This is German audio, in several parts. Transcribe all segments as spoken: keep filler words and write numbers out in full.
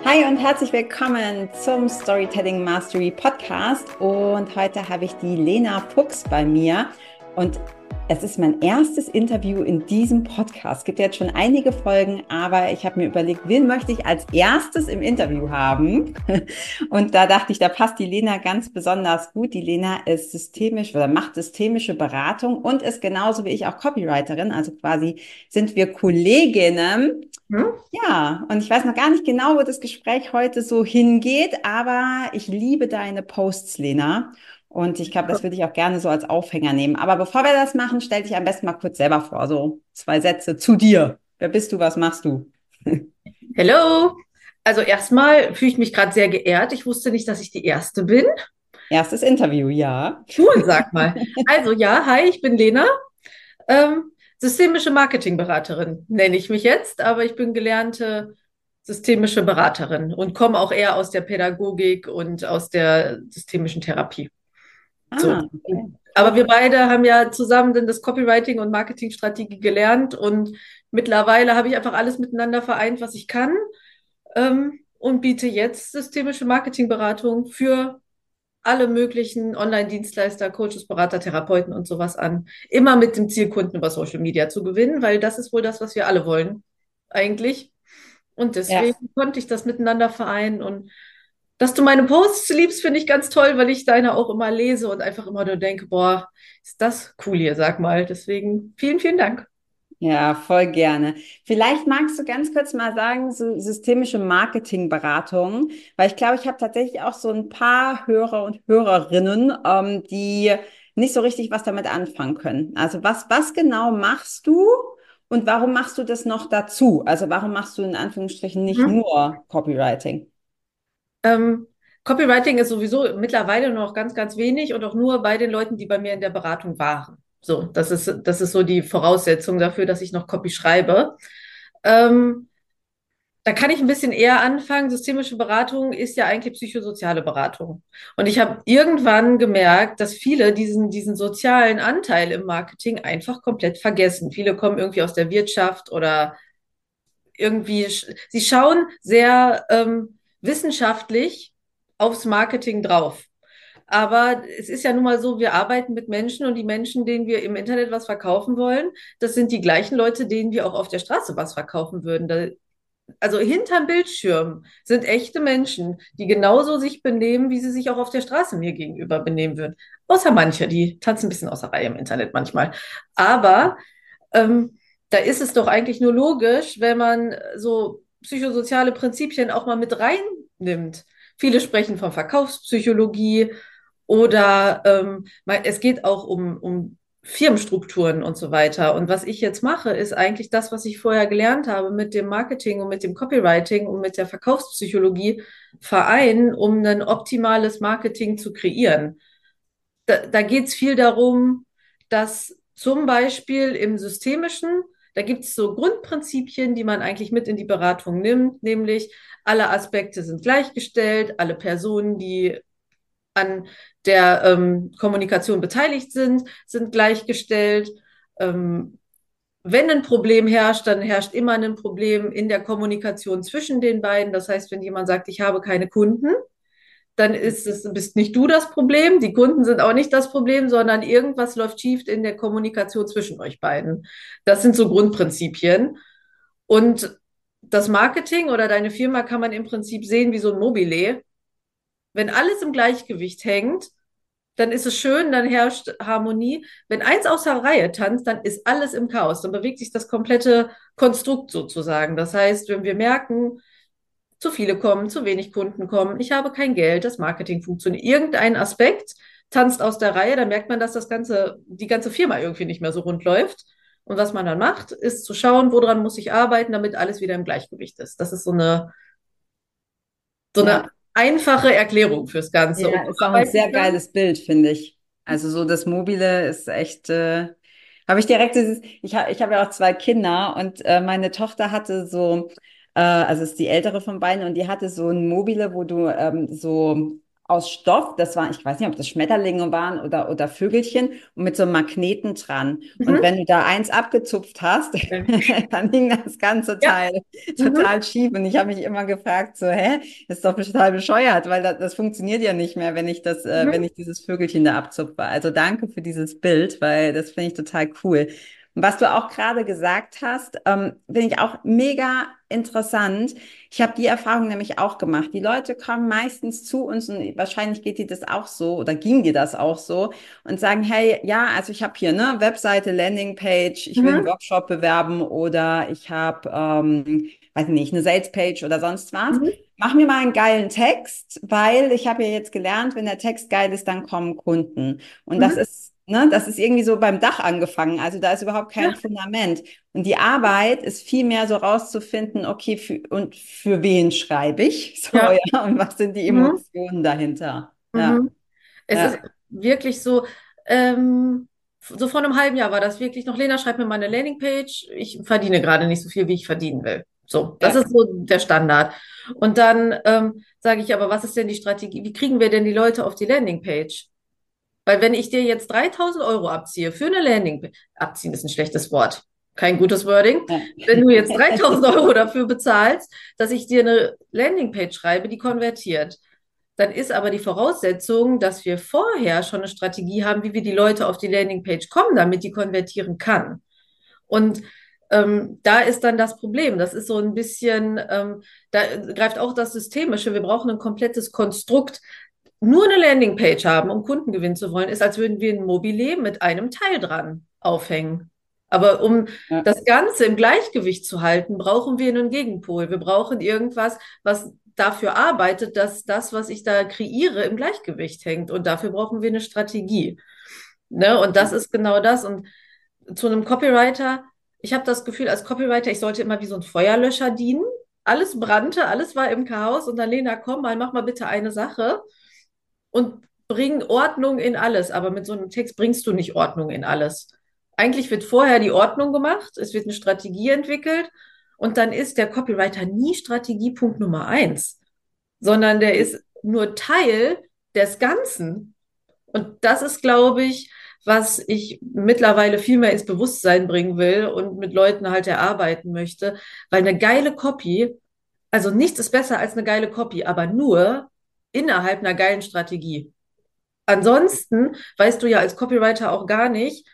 Hi und herzlich willkommen zum Storytelling Mastery Podcast. Und heute habe ich die Lena Fuchs bei mir. Und es ist mein erstes Interview in diesem Podcast. Es gibt jetzt schon einige Folgen, aber ich habe mir überlegt, wen möchte ich als erstes im Interview haben? Und da dachte ich, da passt die Lena ganz besonders gut. Die Lena ist systemisch oder macht systemische Beratung und ist genauso wie ich auch Copywriterin. Also quasi sind wir Kolleginnen. Hm? Ja, und ich weiß noch gar nicht genau, wo das Gespräch heute so hingeht, aber ich liebe deine Posts, Lena. Und ich glaube, das würde ich auch gerne so als Aufhänger nehmen. Aber bevor wir das machen, stell dich am besten mal kurz selber vor. So zwei Sätze zu dir. Wer bist du? Was machst du? Hello. Also erstmal fühle ich mich gerade sehr geehrt. Ich wusste nicht, dass ich die Erste bin. Erstes Interview, ja. Cool, sag mal. Also ja, hi, ich bin Lena. Ähm, systemische Marketingberaterin nenne ich mich jetzt, aber ich bin gelernte systemische Beraterin und komme auch eher aus der Pädagogik und aus der systemischen Therapie. So. Ah, okay. Aber wir Cool. beide haben ja zusammen dann das Copywriting und Marketingstrategie gelernt und mittlerweile habe ich einfach alles miteinander vereint, was ich kann. ähm, und biete jetzt systemische Marketingberatung für alle möglichen Online-Dienstleister, Coaches, Berater, Therapeuten und sowas an. Immer mit dem Ziel, Kunden über Social Media zu gewinnen, weil das ist wohl das, was wir alle wollen, eigentlich. Und Ja. deswegen konnte ich das miteinander vereinen. Und dass du meine Posts liebst, finde ich ganz toll, weil ich deine auch immer lese und einfach immer nur denke, boah, ist das cool hier, sag mal. Deswegen vielen, vielen Dank. Ja, voll gerne. Vielleicht magst du ganz kurz mal sagen, so systemische Marketingberatung, weil ich glaube, ich habe tatsächlich auch so ein paar Hörer und Hörerinnen, ähm, die nicht so richtig was damit anfangen können. Also was, was genau machst du und warum machst du das noch dazu? Also warum machst du in Anführungsstrichen nicht Mhm. nur Copywriting? Ähm, Copywriting ist sowieso mittlerweile nur noch ganz, ganz wenig und auch nur bei den Leuten, die bei mir in der Beratung waren. So, das ist, das ist so die Voraussetzung dafür, dass ich noch Copy schreibe. Ähm, Da kann ich ein bisschen eher anfangen. Systemische Beratung ist ja eigentlich psychosoziale Beratung. Und ich habe irgendwann gemerkt, dass viele diesen, diesen sozialen Anteil im Marketing einfach komplett vergessen. Viele kommen irgendwie aus der Wirtschaft oder irgendwie, sie schauen sehr ähm, wissenschaftlich aufs Marketing drauf. Aber es ist ja nun mal so, wir arbeiten mit Menschen und die Menschen, denen wir im Internet was verkaufen wollen, das sind die gleichen Leute, denen wir auch auf der Straße was verkaufen würden. Da, also hinterm Bildschirm sind echte Menschen, die genauso sich benehmen, wie sie sich auch auf der Straße mir gegenüber benehmen würden. Außer manche, die tanzen ein bisschen außer Reihe im Internet manchmal. Aber ähm, da ist es doch eigentlich nur logisch, wenn man so psychosoziale Prinzipien auch mal mit reinnimmt. Viele sprechen von Verkaufspsychologie oder ähm, es geht auch um, um Firmenstrukturen und so weiter. Und was ich jetzt mache, ist eigentlich das, was ich vorher gelernt habe mit dem Marketing und mit dem Copywriting und mit der Verkaufspsychologie vereinen, um ein optimales Marketing zu kreieren. Da, da geht es viel darum, dass zum Beispiel im Systemischen, da gibt es so Grundprinzipien, die man eigentlich mit in die Beratung nimmt, nämlich alle Aspekte sind gleichgestellt, alle Personen, die an der ähm, Kommunikation beteiligt sind, sind gleichgestellt. Ähm, Wenn ein Problem herrscht, dann herrscht immer ein Problem in der Kommunikation zwischen den beiden. Das heißt, wenn jemand sagt, ich habe keine Kunden, dann ist es, bist nicht du das Problem, die Kunden sind auch nicht das Problem, sondern irgendwas läuft schief in der Kommunikation zwischen euch beiden. Das sind so Grundprinzipien. Und das Marketing oder deine Firma kann man im Prinzip sehen wie so ein Mobile. Wenn alles im Gleichgewicht hängt, dann ist es schön, dann herrscht Harmonie. Wenn eins außer Reihe tanzt, dann ist alles im Chaos. Dann bewegt sich das komplette Konstrukt sozusagen. Das heißt, wenn wir merken, zu viele kommen, zu wenig Kunden kommen, ich habe kein Geld, das Marketing funktioniert, irgendein Aspekt tanzt aus der Reihe, dann merkt man, dass das ganze, die ganze Firma irgendwie nicht mehr so rund läuft. Und was man dann macht, ist zu schauen, woran muss ich arbeiten, damit alles wieder im Gleichgewicht ist. Das ist so eine, so eine Ja. einfache Erklärung fürs Ganze. Und Ja, so ist auch ein arbeite sehr ich dann. geiles Bild, finde ich. Also so das Mobile ist echt, äh, habe ich direkt dieses, ich habe ich hab ja auch zwei Kinder und äh, meine Tochter hatte so, äh, also ist die ältere von beiden und die hatte so ein Mobile, wo du ähm, so aus Stoff. Das war, ich weiß nicht, ob das Schmetterlinge waren oder, oder Vögelchen und mit so einem Magneten dran. Und Mhm. wenn du da eins abgezupft hast, dann hing das ganze Ja. Teil Mhm. total schief. Und ich habe mich immer gefragt, so, hä, das ist doch total bescheuert, weil das, das funktioniert ja nicht mehr, wenn ich das, äh, wenn Mhm. ich dieses Vögelchen da abzupfe. Also danke für dieses Bild, weil das finde ich total cool. Und was du auch gerade gesagt hast, ähm, finde ich auch mega interessant. Ich habe die Erfahrung nämlich auch gemacht. Die Leute kommen meistens zu uns und wahrscheinlich geht dir das auch so oder ging dir das auch so und sagen, hey, ja, also ich habe hier eine Webseite, Landingpage, ich will einen Mhm. Workshop bewerben oder ich habe, ähm, weiß nicht, eine Salespage oder sonst was. Mhm. Mach mir mal einen geilen Text, weil ich habe ja jetzt gelernt, wenn der Text geil ist, dann kommen Kunden. Und das Mhm. ist, ne, das ist irgendwie so beim Dach angefangen. Also da ist überhaupt kein Ja. Fundament. Und die Arbeit ist viel mehr so rauszufinden, okay, für, und für wen schreibe ich? So, Ja. ja, und was sind die Mhm. Emotionen dahinter? Ja, Mhm. Es ist ja, wirklich so, ähm, so vor einem halben Jahr war das wirklich noch, Lena, schreib mir mal eine Landingpage. Ich verdiene gerade nicht so viel, wie ich verdienen will. So, das ja. ist so der Standard. Und dann ähm, sage ich aber, was ist denn die Strategie? Wie kriegen wir denn die Leute auf die Landingpage? Weil wenn ich dir jetzt dreitausend Euro abziehe für eine Landingpage, abziehen ist ein schlechtes Wort, kein gutes Wording. Ja. Wenn du jetzt dreitausend Euro dafür bezahlst, dass ich dir eine Landingpage schreibe, die konvertiert, dann ist aber die Voraussetzung, dass wir vorher schon eine Strategie haben, wie wir die Leute auf die Landingpage kommen, damit die konvertieren kann. Und ähm, da ist dann das Problem. Das ist so ein bisschen, ähm, da greift auch das Systemische. Wir brauchen ein komplettes Konstrukt. Nur eine Landingpage haben, um Kunden gewinnen zu wollen, ist, als würden wir ein Mobile mit einem Teil dran aufhängen. Aber um Ja. das Ganze im Gleichgewicht zu halten, brauchen wir einen Gegenpol. Wir brauchen irgendwas, was dafür arbeitet, dass das, was ich da kreiere, im Gleichgewicht hängt. Und dafür brauchen wir eine Strategie. Ne? Und das ist genau das. Und zu einem Copywriter, ich habe das Gefühl, als Copywriter, ich sollte immer wie so ein Feuerlöscher dienen. Alles brannte, alles war im Chaos. Und dann, Lena, komm mal, mach mal bitte eine Sache und bring Ordnung in alles. Aber mit so einem Text bringst du nicht Ordnung in alles. Eigentlich wird vorher die Ordnung gemacht, es wird eine Strategie entwickelt und dann ist der Copywriter nie Strategiepunkt Nummer eins, sondern der ist nur Teil des Ganzen. Und das ist, glaube ich, was ich mittlerweile viel mehr ins Bewusstsein bringen will und mit Leuten halt erarbeiten möchte, weil eine geile Copy, also nichts ist besser als eine geile Copy, aber nur innerhalb einer geilen Strategie. Ansonsten weißt du ja als Copywriter auch gar nicht,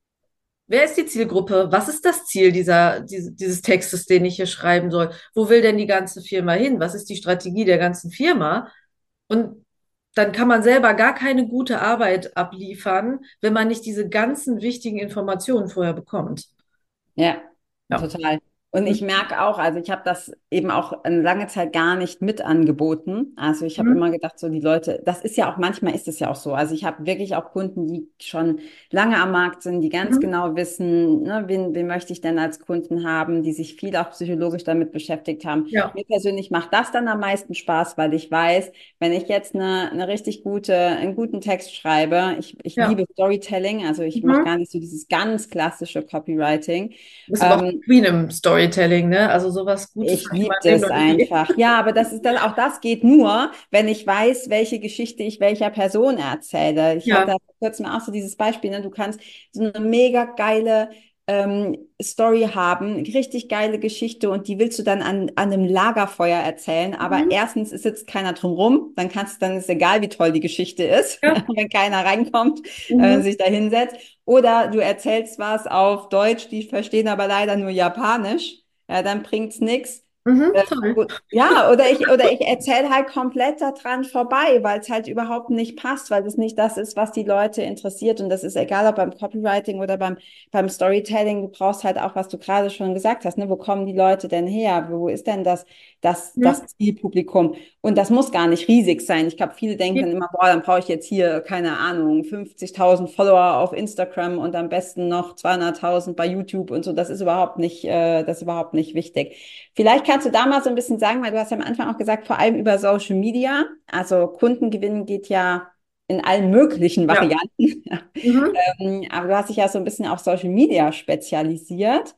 wer ist die Zielgruppe? Was ist das Ziel dieser, dieses, dieses Textes, den ich hier schreiben soll? Wo will denn die ganze Firma hin? Was ist die Strategie der ganzen Firma? Und dann kann man selber gar keine gute Arbeit abliefern, wenn man nicht diese ganzen wichtigen Informationen vorher bekommt. Ja, Ja. total. Und ich merke auch, also ich habe das eben auch eine lange Zeit gar nicht mit angeboten. Also ich habe Mhm. immer gedacht, so die Leute, das ist ja auch, manchmal ist es ja auch so. Also ich habe wirklich auch Kunden, die schon lange am Markt sind, die ganz Mhm. genau wissen, ne, wen, wen möchte ich denn als Kunden haben, die sich viel auch psychologisch damit beschäftigt haben. Ja. Mir persönlich macht das dann am meisten Spaß, weil ich weiß, wenn ich jetzt eine, eine richtig gute, einen guten Text schreibe, ich, ich Ja. liebe Storytelling, also ich mache Mhm. gar nicht so dieses ganz klassische Copywriting. Das ist aber auch Ähm, Queen im Storytelling, ne? Also sowas Gutes ich habe ich in liebe meinem Leben das noch nie. einfach. Ja, aber das ist dann, auch das geht nur, wenn ich weiß, welche Geschichte ich welcher Person erzähle. Ich hatte Ja. vor kurzem auch so dieses Beispiel, ne? Du kannst so eine mega geile ähm, Story haben, richtig geile Geschichte und die willst du dann an, an einem Lagerfeuer erzählen. Aber Mhm. erstens es sitzt keiner drum rum, dann kannst, dann ist egal, wie toll die Geschichte ist, Ja. wenn keiner reinkommt, äh, Mhm. sich da hinsetzt. Oder du erzählst was auf Deutsch, die verstehen aber leider nur Japanisch. Ja, dann bringt's nichts. Mhm. Äh, Toll. o- Ja, oder ich, oder ich erzähle halt komplett daran vorbei, weil es halt überhaupt nicht passt, weil es nicht das ist, was die Leute interessiert. Und das ist egal, ob beim Copywriting oder beim, beim Storytelling. Du brauchst halt auch, was du gerade schon gesagt hast, ne? Wo kommen die Leute denn her? Wo ist denn das, das, das Mhm. Zielpublikum? Und das muss gar nicht riesig sein. Ich glaube, viele denken dann immer, boah, dann brauche ich jetzt hier, keine Ahnung, fünfzigtausend Follower auf Instagram und am besten noch zweihunderttausend bei YouTube und so. Das ist überhaupt nicht, äh, das ist überhaupt nicht wichtig. Vielleicht kannst du da mal so ein bisschen sagen, weil du hast ja am Anfang auch gesagt, vor allem über Social Media. Also Kundengewinnen geht ja in allen möglichen Ja. Varianten. Mhm. Ähm, aber du hast dich ja so ein bisschen auf Social Media spezialisiert.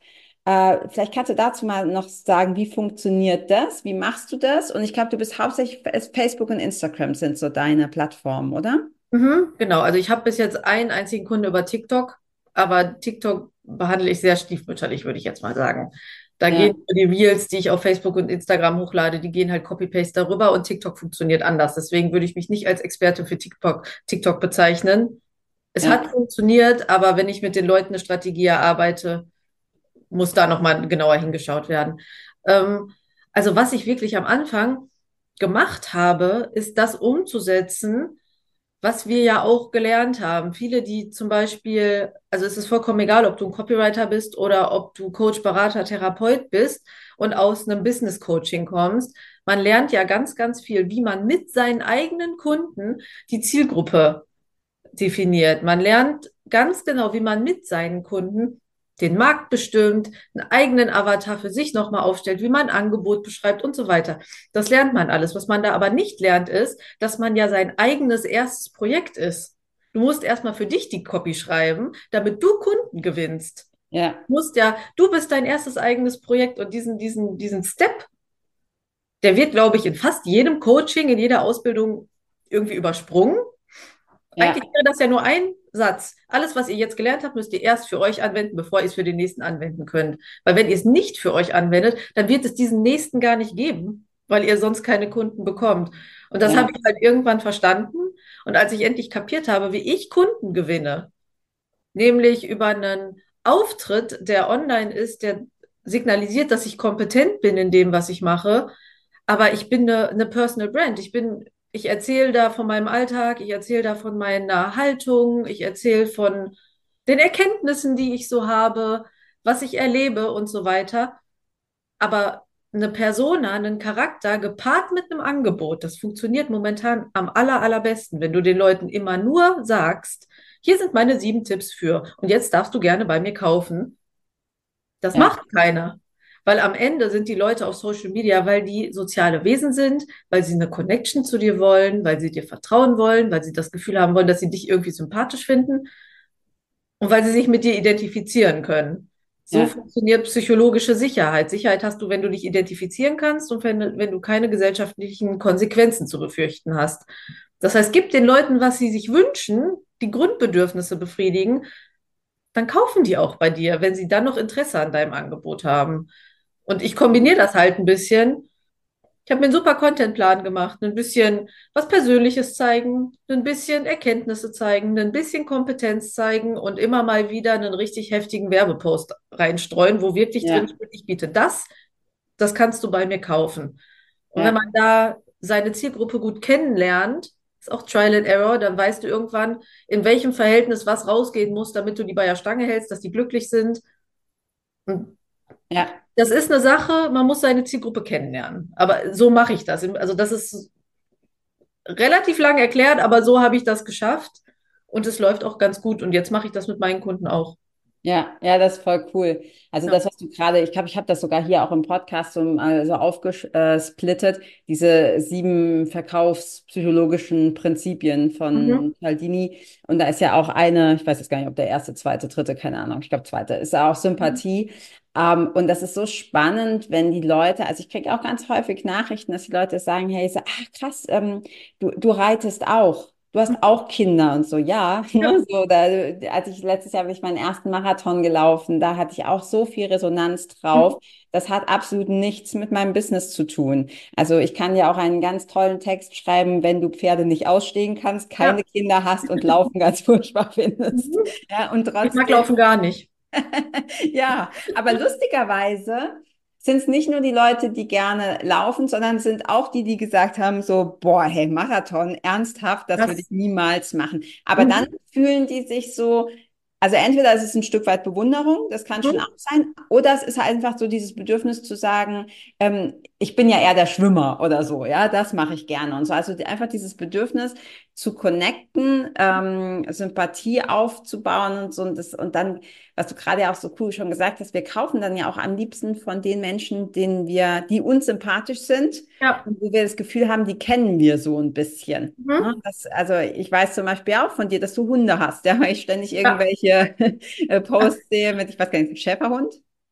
Äh, vielleicht kannst du dazu mal noch sagen, wie funktioniert das? Wie machst du das? Und ich glaube, du bist hauptsächlich Facebook und Instagram sind so deine Plattformen, oder? Mhm, genau, also ich habe bis jetzt einen einzigen Kunde über TikTok, aber TikTok behandle ich sehr stiefmütterlich, würde ich jetzt mal sagen. Da Ja, gehen die Reels, die ich auf Facebook und Instagram hochlade, die gehen halt Copy-Paste darüber und TikTok funktioniert anders. Deswegen würde ich mich nicht als Experte für TikTok, TikTok bezeichnen. Es hat ja, funktioniert, aber wenn ich mit den Leuten eine Strategie erarbeite, muss da nochmal genauer hingeschaut werden. Ähm, also was ich wirklich am Anfang gemacht habe, ist das umzusetzen, was wir ja auch gelernt haben. Viele, die zum Beispiel, also es ist vollkommen egal, ob du ein Copywriter bist oder ob du Coach, Berater, Therapeut bist und aus einem Business Coaching kommst. Man lernt ja ganz, ganz viel, wie man mit seinen eigenen Kunden die Zielgruppe definiert. Man lernt ganz genau, wie man mit seinen Kunden den Markt bestimmt, einen eigenen Avatar für sich nochmal aufstellt, wie man ein Angebot beschreibt und so weiter. Das lernt man alles. Was man da aber nicht lernt, ist, dass man ja sein eigenes erstes Projekt ist. Du musst erstmal für dich die Copy schreiben, damit du Kunden gewinnst. ja, Du musst ja, du bist dein erstes eigenes Projekt und diesen, diesen, diesen Step, der wird, glaube ich, in fast jedem Coaching, in jeder Ausbildung irgendwie übersprungen. Eigentlich ja, wäre das ja nur ein Satz. Alles, was ihr jetzt gelernt habt, müsst ihr erst für euch anwenden, bevor ihr es für den nächsten anwenden könnt. Weil wenn ihr es nicht für euch anwendet, dann wird es diesen nächsten gar nicht geben, weil ihr sonst keine Kunden bekommt. Und das habe ja, ich halt irgendwann verstanden. Und als ich endlich kapiert habe, wie ich Kunden gewinne, nämlich über einen Auftritt, der online ist, der signalisiert, dass ich kompetent bin in dem, was ich mache, aber ich bin eine, eine Personal Brand. Ich bin, ich erzähle da von meinem Alltag, ich erzähle da von meiner Haltung, ich erzähle von den Erkenntnissen, die ich so habe, was ich erlebe und so weiter. Aber eine Persona, einen Charakter gepaart mit einem Angebot, das funktioniert momentan am aller, allerbesten, wenn du den Leuten immer nur sagst, hier sind meine sieben Tipps für und jetzt darfst du gerne bei mir kaufen. Das ja, macht keiner. Weil am Ende sind die Leute auf Social Media, weil die soziale Wesen sind, weil sie eine Connection zu dir wollen, weil sie dir vertrauen wollen, weil sie das Gefühl haben wollen, dass sie dich irgendwie sympathisch finden und weil sie sich mit dir identifizieren können. So ja, funktioniert psychologische Sicherheit. Sicherheit hast du, wenn du dich identifizieren kannst und wenn, wenn du keine gesellschaftlichen Konsequenzen zu befürchten hast. Das heißt, gib den Leuten, was sie sich wünschen, die Grundbedürfnisse befriedigen, dann kaufen die auch bei dir, wenn sie dann noch Interesse an deinem Angebot haben. Und ich kombiniere das halt ein bisschen. Ich habe mir einen super Contentplan gemacht, ein bisschen was Persönliches zeigen, ein bisschen Erkenntnisse zeigen, ein bisschen Kompetenz zeigen und immer mal wieder einen richtig heftigen Werbepost reinstreuen, wo wirklich drin ja, steht, ich biete das, das kannst du bei mir kaufen. Und wenn man ja. da seine Zielgruppe gut kennenlernt, ist auch Trial and Error, dann weißt du irgendwann, in welchem Verhältnis was rausgehen muss, damit du die bei der Stange hältst, dass die glücklich sind. Und Ja. das ist eine Sache, man muss seine Zielgruppe kennenlernen. Aber so mache ich das. Also das ist relativ lang erklärt, aber so habe ich das geschafft und es läuft auch ganz gut. Und jetzt mache ich das mit meinen Kunden auch. Ja, ja, das ist voll cool. Also Ja. das, was du gerade, ich glaube, ich habe das sogar hier auch im Podcast so, äh, so aufgesplittet, diese sieben verkaufspsychologischen Prinzipien Mhm. von Cialdini. Und da ist ja auch eine, ich weiß jetzt gar nicht, ob der erste, zweite, dritte, keine Ahnung, ich glaube zweite, ist ja auch Sympathie. Ähm, und das ist so spannend, wenn die Leute, also ich kriege auch ganz häufig Nachrichten, dass die Leute sagen, hey, so, ach krass, ähm, du, du reitest auch. Du hast auch Kinder und so, ja. Ja. Ne? So, da, als ich letztes Jahr bin ich meinen ersten Marathon gelaufen, da hatte ich auch so viel Resonanz drauf. Das hat absolut nichts mit meinem Business zu tun. Also ich kann ja auch einen ganz tollen Text schreiben, wenn du Pferde nicht ausstehen kannst, keine Ja. Kinder hast und Laufen ganz furchtbar findest. Mhm. Ja, und Ich mag trotzdem Laufen gar nicht. ja, aber lustigerweise sind es nicht nur die Leute, die gerne laufen, sondern sind auch die, die gesagt haben, so, boah, hey, Marathon, ernsthaft, das würde Das. ich niemals machen. Aber dann Mhm. fühlen die sich so, also entweder ist es ein Stück weit Bewunderung, das kann schon Mhm. auch sein, oder es ist halt einfach so dieses Bedürfnis zu sagen, ähm, ich bin ja eher der Schwimmer oder so, ja, das mache ich gerne und so. Also die, einfach dieses Bedürfnis zu connecten, ähm, Sympathie aufzubauen und so und das und dann was du gerade ja auch so cool schon gesagt hast, wir kaufen dann ja auch am liebsten von den Menschen, denen wir, die uns sympathisch sind Ja. und wo wir das Gefühl haben, die kennen wir so ein bisschen. Ne? Mhm. Das, also ich weiß zum Beispiel auch von dir, dass du Hunde hast, ja, weil ich ständig Ja. irgendwelche äh, Posts sehe mit, ich weiß gar nicht, Schäferhund?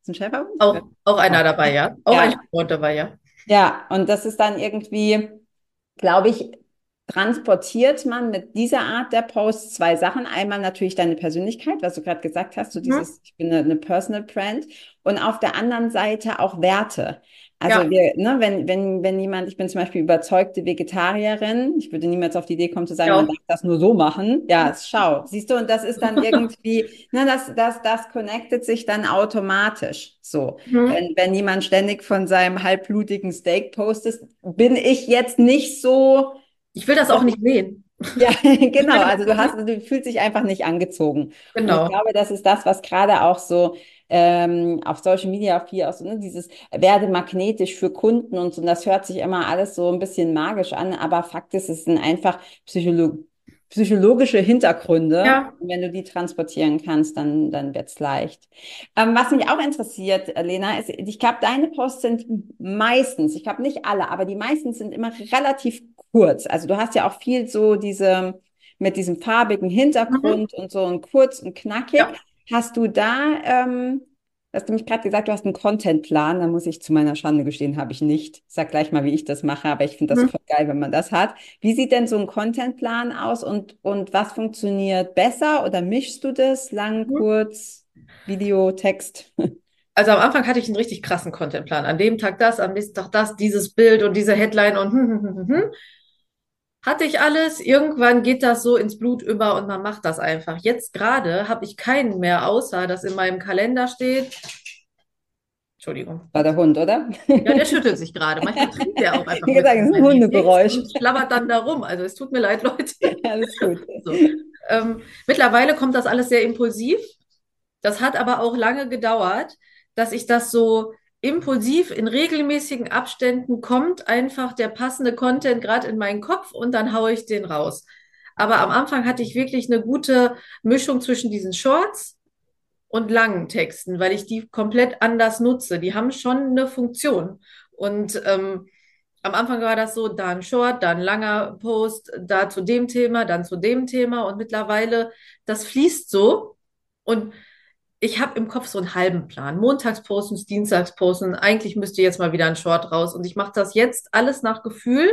ein Schäferhund? Auch, auch einer Auch. dabei, ja. Auch ein Ja, Schäferhund dabei, ja. ja, und das ist dann irgendwie, glaube ich, transportiert man mit dieser Art der Posts zwei Sachen. Einmal natürlich deine Persönlichkeit, was du gerade gesagt hast, so Mhm. dieses, ich bin eine, eine Personal Brand. Und auf der anderen Seite auch Werte. Also Ja, wir, ne, wenn, wenn, wenn jemand, ich bin zum Beispiel überzeugte Vegetarierin, ich würde niemals auf die Idee kommen zu sagen, ja man auch. darf das nur so machen. Ja, schau, siehst du, und das ist dann irgendwie, ne, das, das, das connectet sich dann automatisch. So. Mhm. Wenn, wenn jemand ständig von seinem halbblutigen Steak postet, bin ich jetzt nicht so, Ich will das auch nicht sehen. ja, Ich will genau. das Also du auch hast, nicht. du fühlst dich einfach nicht angezogen. Und ich Genau. glaube, das ist das, was gerade auch so ähm, auf Social Media viel aus, ne, dieses werde magnetisch für Kunden und so. Und das hört sich immer alles so ein bisschen magisch an, aber Fakt ist, es sind einfach Psycholo psychologische Hintergründe. Ja. Und wenn du die transportieren kannst, dann, dann wird's leicht. Ähm, was mich auch interessiert, Lena, ist, ich glaube, deine Posts sind meistens, ich glaube nicht alle, aber die meisten sind immer relativ kurz. Also du hast ja auch viel so diese mit diesem farbigen Mhm. Hintergrund und so und kurz und knackig. Ja. Hast du da, ähm, hast du mich gerade gesagt, du hast einen Contentplan, da muss ich zu meiner Schande gestehen, habe ich nicht. Ich sag gleich mal, wie ich das mache, aber ich finde das Mhm. voll geil, wenn man das hat. Wie sieht denn so ein Contentplan aus und, und was funktioniert besser oder mischst du das lang, Mhm. kurz, Video, Text? Also am Anfang hatte ich einen richtig krassen Contentplan. An dem Tag das, am nächsten Tag das, dieses Bild und diese Headline und hm, hm, hm, hm. hm. Hatte ich alles. Irgendwann geht das so ins Blut über und man macht das einfach. Jetzt gerade habe ich keinen mehr, außer dass in meinem Kalender steht. Entschuldigung. War der Hund, oder? Ja, der schüttelt sich gerade. Manchmal trinkt der auch einfach Wie mitten gesagt, das in ist ein meinen Meetings Hundegeräusch. und schlabbert dann da rum. Also es tut mir leid, Leute. Alles gut. So. Ähm, mittlerweile kommt das alles sehr impulsiv. Das hat aber auch lange gedauert, dass ich das so impulsiv in regelmäßigen Abständen kommt, einfach der passende Content gerade in meinen Kopf und dann haue ich den raus. Aber am Anfang hatte ich wirklich eine gute Mischung zwischen diesen Shorts und langen Texten, weil ich die komplett anders nutze. Die haben schon eine Funktion. Und ähm, am Anfang war das so, da ein Short, da ein langer Post, da zu dem Thema, dann zu dem Thema. Und mittlerweile, das fließt so. Und ich habe im Kopf so einen halben Plan. Montags posten, Dienstags posten. Eigentlich müsste jetzt mal wieder ein Short raus. Und ich mache das jetzt alles nach Gefühl.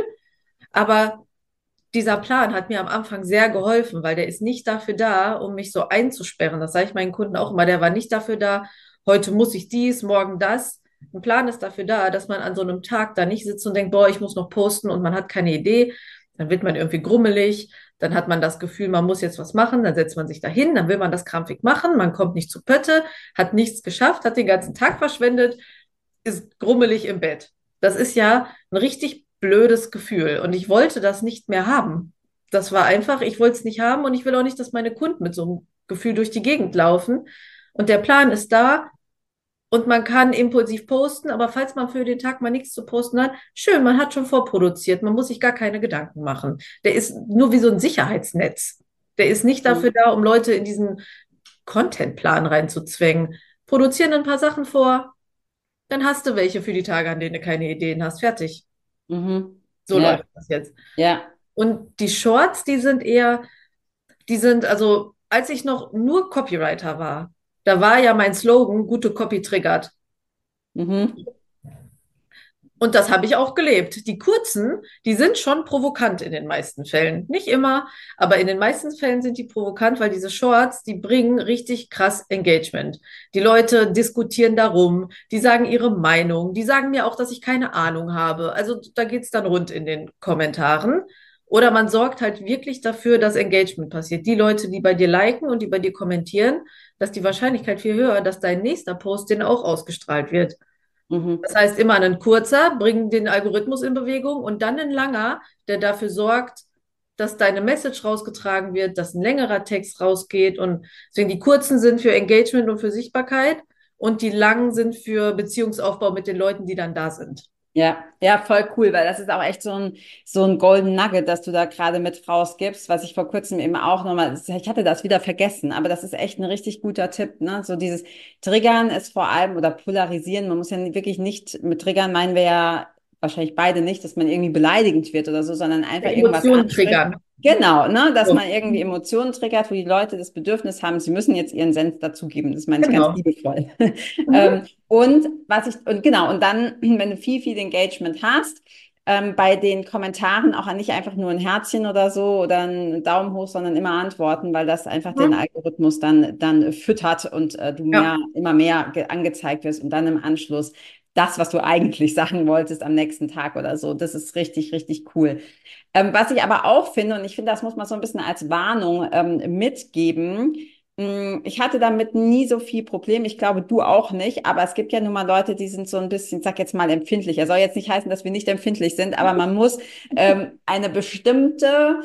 Aber dieser Plan hat mir am Anfang sehr geholfen, weil der ist nicht dafür da, um mich so einzusperren. Das sage ich meinen Kunden auch immer. Der war nicht dafür da, heute muss ich dies, morgen das. Ein Plan ist dafür da, dass man an so einem Tag da nicht sitzt und denkt, boah, ich muss noch posten und man hat keine Idee. Dann wird man irgendwie grummelig. Dann hat man das Gefühl, man muss jetzt was machen. Dann setzt man sich dahin. Dann will man das krampfig machen. Man kommt nicht zu Pötte, hat nichts geschafft, hat den ganzen Tag verschwendet, ist grummelig im Bett. Das ist ja ein richtig blödes Gefühl. Und ich wollte das nicht mehr haben. Das war einfach, ich wollte es nicht haben und ich will auch nicht, dass meine Kunden mit so einem Gefühl durch die Gegend laufen. Und der Plan ist da und man kann impulsiv posten, aber falls man für den Tag mal nichts zu posten hat, schön, man hat schon vorproduziert, man muss sich gar keine Gedanken machen. Der ist nur wie so ein Sicherheitsnetz. Der ist nicht dafür da, um Leute in diesen Contentplan reinzuzwängen. Produzieren ein paar Sachen vor, dann hast du welche für die Tage, an denen du keine Ideen hast. Fertig. Mhm. So Ja, läuft das jetzt. ja. Und die Shorts, die sind eher, die sind, also, als ich noch nur Copywriter war, da war ja mein Slogan, gute Copy triggert. Mhm. Und das habe ich auch gelebt. Die kurzen, die sind schon provokant in den meisten Fällen. Nicht immer, aber in den meisten Fällen sind die provokant, weil diese Shorts, die bringen richtig krass Engagement. Die Leute diskutieren darum, die sagen ihre Meinung, die sagen mir auch, dass ich keine Ahnung habe. Also da geht's dann rund in den Kommentaren. Oder man sorgt halt wirklich dafür, dass Engagement passiert. Die Leute, die bei dir liken und die bei dir kommentieren, dass die Wahrscheinlichkeit viel höher, dass dein nächster Post den auch ausgestrahlt wird. Mhm. Das heißt, immer ein kurzer, bringt den Algorithmus in Bewegung und dann ein langer, der dafür sorgt, dass deine Message rausgetragen wird, dass ein längerer Text rausgeht. Und deswegen die kurzen sind für Engagement und für Sichtbarkeit und die langen sind für Beziehungsaufbau mit den Leuten, die dann da sind. Ja, ja, voll cool, weil das ist auch echt so ein, so ein Golden Nugget, das du da gerade mit rausgibst, was ich vor kurzem eben auch nochmal, ich hatte das wieder vergessen, aber das ist echt ein richtig guter Tipp, ne? So dieses Triggern ist vor allem oder polarisieren, man muss ja wirklich nicht, mit Triggern meinen wir ja wahrscheinlich beide nicht, dass man irgendwie beleidigend wird oder so, sondern einfach irgendwas Emotionen anspricht. triggern. Genau, ne, dass So. man irgendwie Emotionen triggert, wo die Leute das Bedürfnis haben, sie müssen jetzt ihren Senf dazugeben. Das meine ich ganz Genau. liebevoll. Mhm. Ähm, und was ich, und genau, und dann, wenn du viel, viel Engagement hast, ähm, bei den Kommentaren auch nicht einfach nur ein Herzchen oder so oder einen Daumen hoch, sondern immer antworten, weil das einfach den Mhm. Algorithmus dann, dann füttert und äh, du mehr, Ja, immer mehr ge- angezeigt wirst und dann im Anschluss das, was du eigentlich sagen wolltest am nächsten Tag oder so. Das ist richtig, richtig cool. Ähm, was ich aber auch finde, und ich finde, das muss man so ein bisschen als Warnung ähm, mitgeben. mh, Ich hatte damit nie so viel Problem. Ich glaube, du auch nicht. Aber es gibt ja nun mal Leute, die sind so ein bisschen, ich sag jetzt mal, empfindlich. Er soll jetzt nicht heißen, dass wir nicht empfindlich sind, aber man muss ähm, eine bestimmte,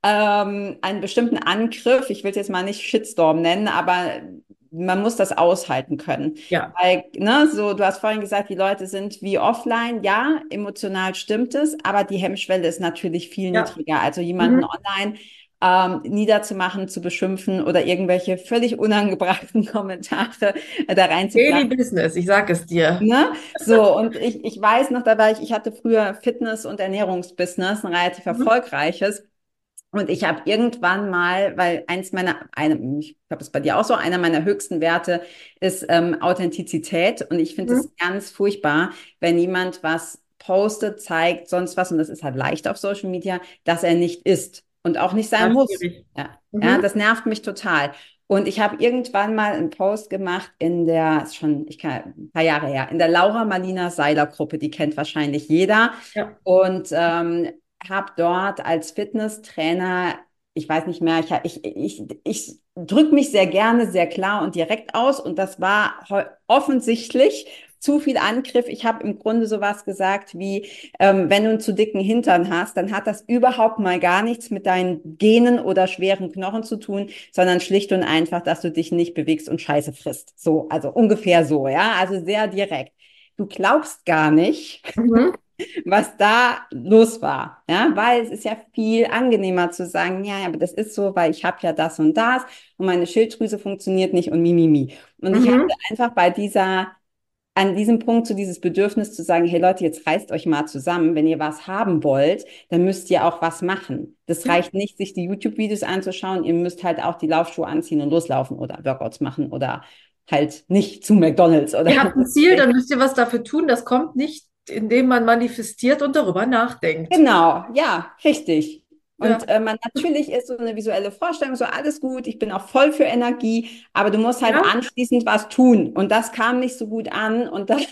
ähm, einen bestimmten Angriff, ich will es jetzt mal nicht Shitstorm nennen, aber man muss das aushalten können. ja, Weil, ne, so, du hast vorhin gesagt, die Leute sind wie offline. Ja, emotional stimmt es, aber die Hemmschwelle ist natürlich viel ja. niedriger. Also jemanden Mhm. online ähm, niederzumachen, zu beschimpfen oder irgendwelche völlig unangebrachten Kommentare äh, da Daily reinzuflattern. Business, ich sag es dir. Ne? So, und ich, ich weiß noch, da war ich, ich hatte früher Fitness- und Ernährungsbusiness, ein relativ Mhm. erfolgreiches. Und ich habe irgendwann mal, weil eins meiner, eine, ich glaube, es ist bei dir auch so, einer meiner höchsten Werte ist ähm, Authentizität. Und ich finde es Mhm. ganz furchtbar, wenn jemand was postet, zeigt, sonst was, und das ist halt leicht auf Social Media, dass er nicht ist und auch nicht sein Ja, muss. schwierig. Ja, ja, Mhm. das nervt mich total. Und ich habe irgendwann mal einen Post gemacht in der, ist schon, ich kann, ein paar Jahre her, in der Laura Marlina Seiler Gruppe, die kennt wahrscheinlich jeder. Ja. Und ähm, habe dort als Fitnesstrainer, ich weiß nicht mehr, ich, ich, ich, ich drücke mich sehr gerne, sehr klar und direkt aus. Und das war offensichtlich zu viel Angriff. Ich habe im Grunde sowas gesagt wie, ähm, wenn du einen zu dicken Hintern hast, dann hat das überhaupt mal gar nichts mit deinen Genen oder schweren Knochen zu tun, sondern schlicht und einfach, dass du dich nicht bewegst und Scheiße frisst. So, also ungefähr so, ja, also sehr direkt. Du glaubst gar nicht, Mhm. was da los war. Ja, weil es ist ja viel angenehmer zu sagen, ja, ja, aber das ist so, weil ich habe ja das und das und meine Schilddrüse funktioniert nicht und mimimi. Mi, mi. Und ich hatte Mhm. einfach bei dieser, an diesem Punkt so dieses Bedürfnis zu sagen, hey Leute, jetzt reißt euch mal zusammen. Wenn ihr was haben wollt, dann müsst ihr auch was machen. Das Ja. reicht nicht, sich die YouTube-Videos anzuschauen. Ihr müsst halt auch die Laufschuhe anziehen und loslaufen oder Workouts machen oder halt nicht zu McDonald's oder Ihr habt ein Ziel, dann müsst ihr was dafür tun. Das kommt nicht, indem man manifestiert und darüber nachdenkt. Genau, ja, richtig. Und Ja. äh, man natürlich ist so eine visuelle Vorstellung, so alles gut, ich bin auch voll für Energie, aber du musst halt Ja. anschließend was tun. Und das kam nicht so gut an. Und da,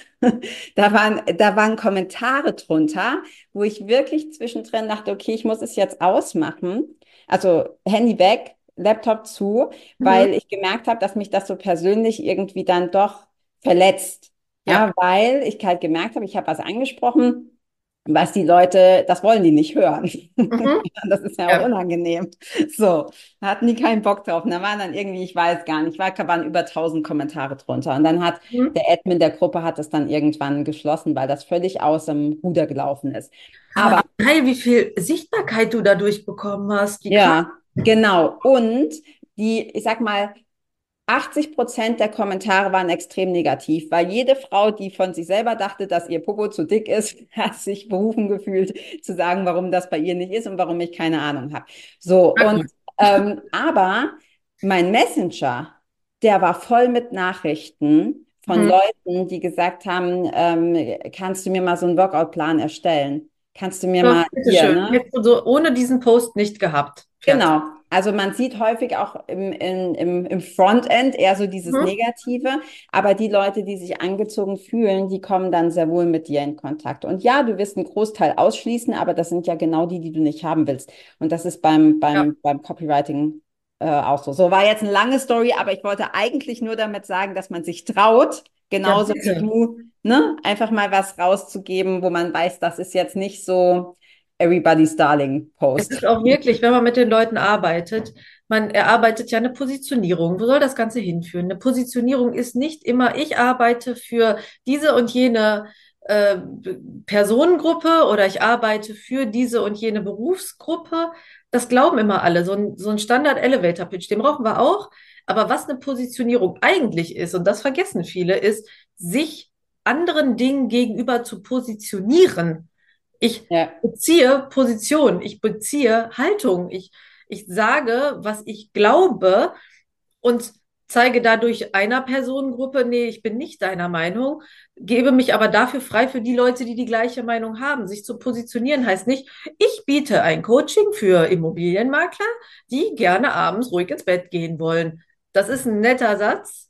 da waren, da waren Kommentare drunter, wo ich wirklich zwischendrin dachte, okay, ich muss es jetzt ausmachen. Also Handy weg, Laptop zu, Mhm. weil ich gemerkt habe, dass mich das so persönlich irgendwie dann doch verletzt. Ja. Ja, weil ich halt gemerkt habe, ich habe was angesprochen, was die Leute, das wollen die nicht hören. Mhm. Das ist ja auch Ja. unangenehm. So, da hatten die keinen Bock drauf. Und da waren dann irgendwie, ich weiß gar nicht, war, waren über tausend Kommentare drunter. Und dann hat Mhm. der Admin der Gruppe hat das dann irgendwann geschlossen, weil das völlig aus dem Ruder gelaufen ist. Aber Aber wie geil, wie viel Sichtbarkeit du dadurch bekommen hast. Wie krass. ja, genau. Und die, ich sag mal, achtzig Prozent der Kommentare waren extrem negativ, weil jede Frau, die von sich selber dachte, dass ihr Popo zu dick ist, hat sich berufen gefühlt, zu sagen, warum das bei ihr nicht ist und warum ich keine Ahnung habe. So, Na und gut. ähm, aber mein Messenger, der war voll mit Nachrichten von Mhm. Leuten, die gesagt haben, ähm, kannst du mir mal so einen Workout-Plan erstellen? Kannst du mir So, mal hier, bitteschön. ne? Hättest du so ohne diesen Post nicht gehabt. Fertig. Genau. Also man sieht häufig auch im, im, im, im Frontend eher so dieses Mhm. Negative, aber die Leute, die sich angezogen fühlen, die kommen dann sehr wohl mit dir in Kontakt. Und ja, du wirst einen Großteil ausschließen, aber das sind ja genau die, die du nicht haben willst. Und das ist beim, Ja. beim, beim Copywriting äh, auch so. So war jetzt eine lange Story, aber ich wollte eigentlich nur damit sagen, dass man sich traut, Ja, genauso wie bitte. du, ne, einfach mal was rauszugeben, wo man weiß, das ist jetzt nicht so Everybody's Darling Es Post. ist auch wirklich, wenn man mit den Leuten arbeitet, man erarbeitet ja eine Positionierung. Wo soll das Ganze hinführen? Eine Positionierung ist nicht immer, ich arbeite für diese und jene äh, Personengruppe oder ich arbeite für diese und jene Berufsgruppe. Das glauben immer alle. So ein, so ein Standard-Elevator-Pitch, den brauchen wir auch. Aber was eine Positionierung eigentlich ist, und das vergessen viele, ist, sich anderen Dingen gegenüber zu positionieren. Ich Ja, beziehe Position, ich beziehe Haltung, ich, ich sage, was ich glaube und zeige dadurch einer Personengruppe, nee, ich bin nicht deiner Meinung, gebe mich aber dafür frei für die Leute, die die gleiche Meinung haben. Sich zu positionieren heißt nicht, ich biete ein Coaching für Immobilienmakler, die gerne abends ruhig ins Bett gehen wollen. Das ist ein netter Satz.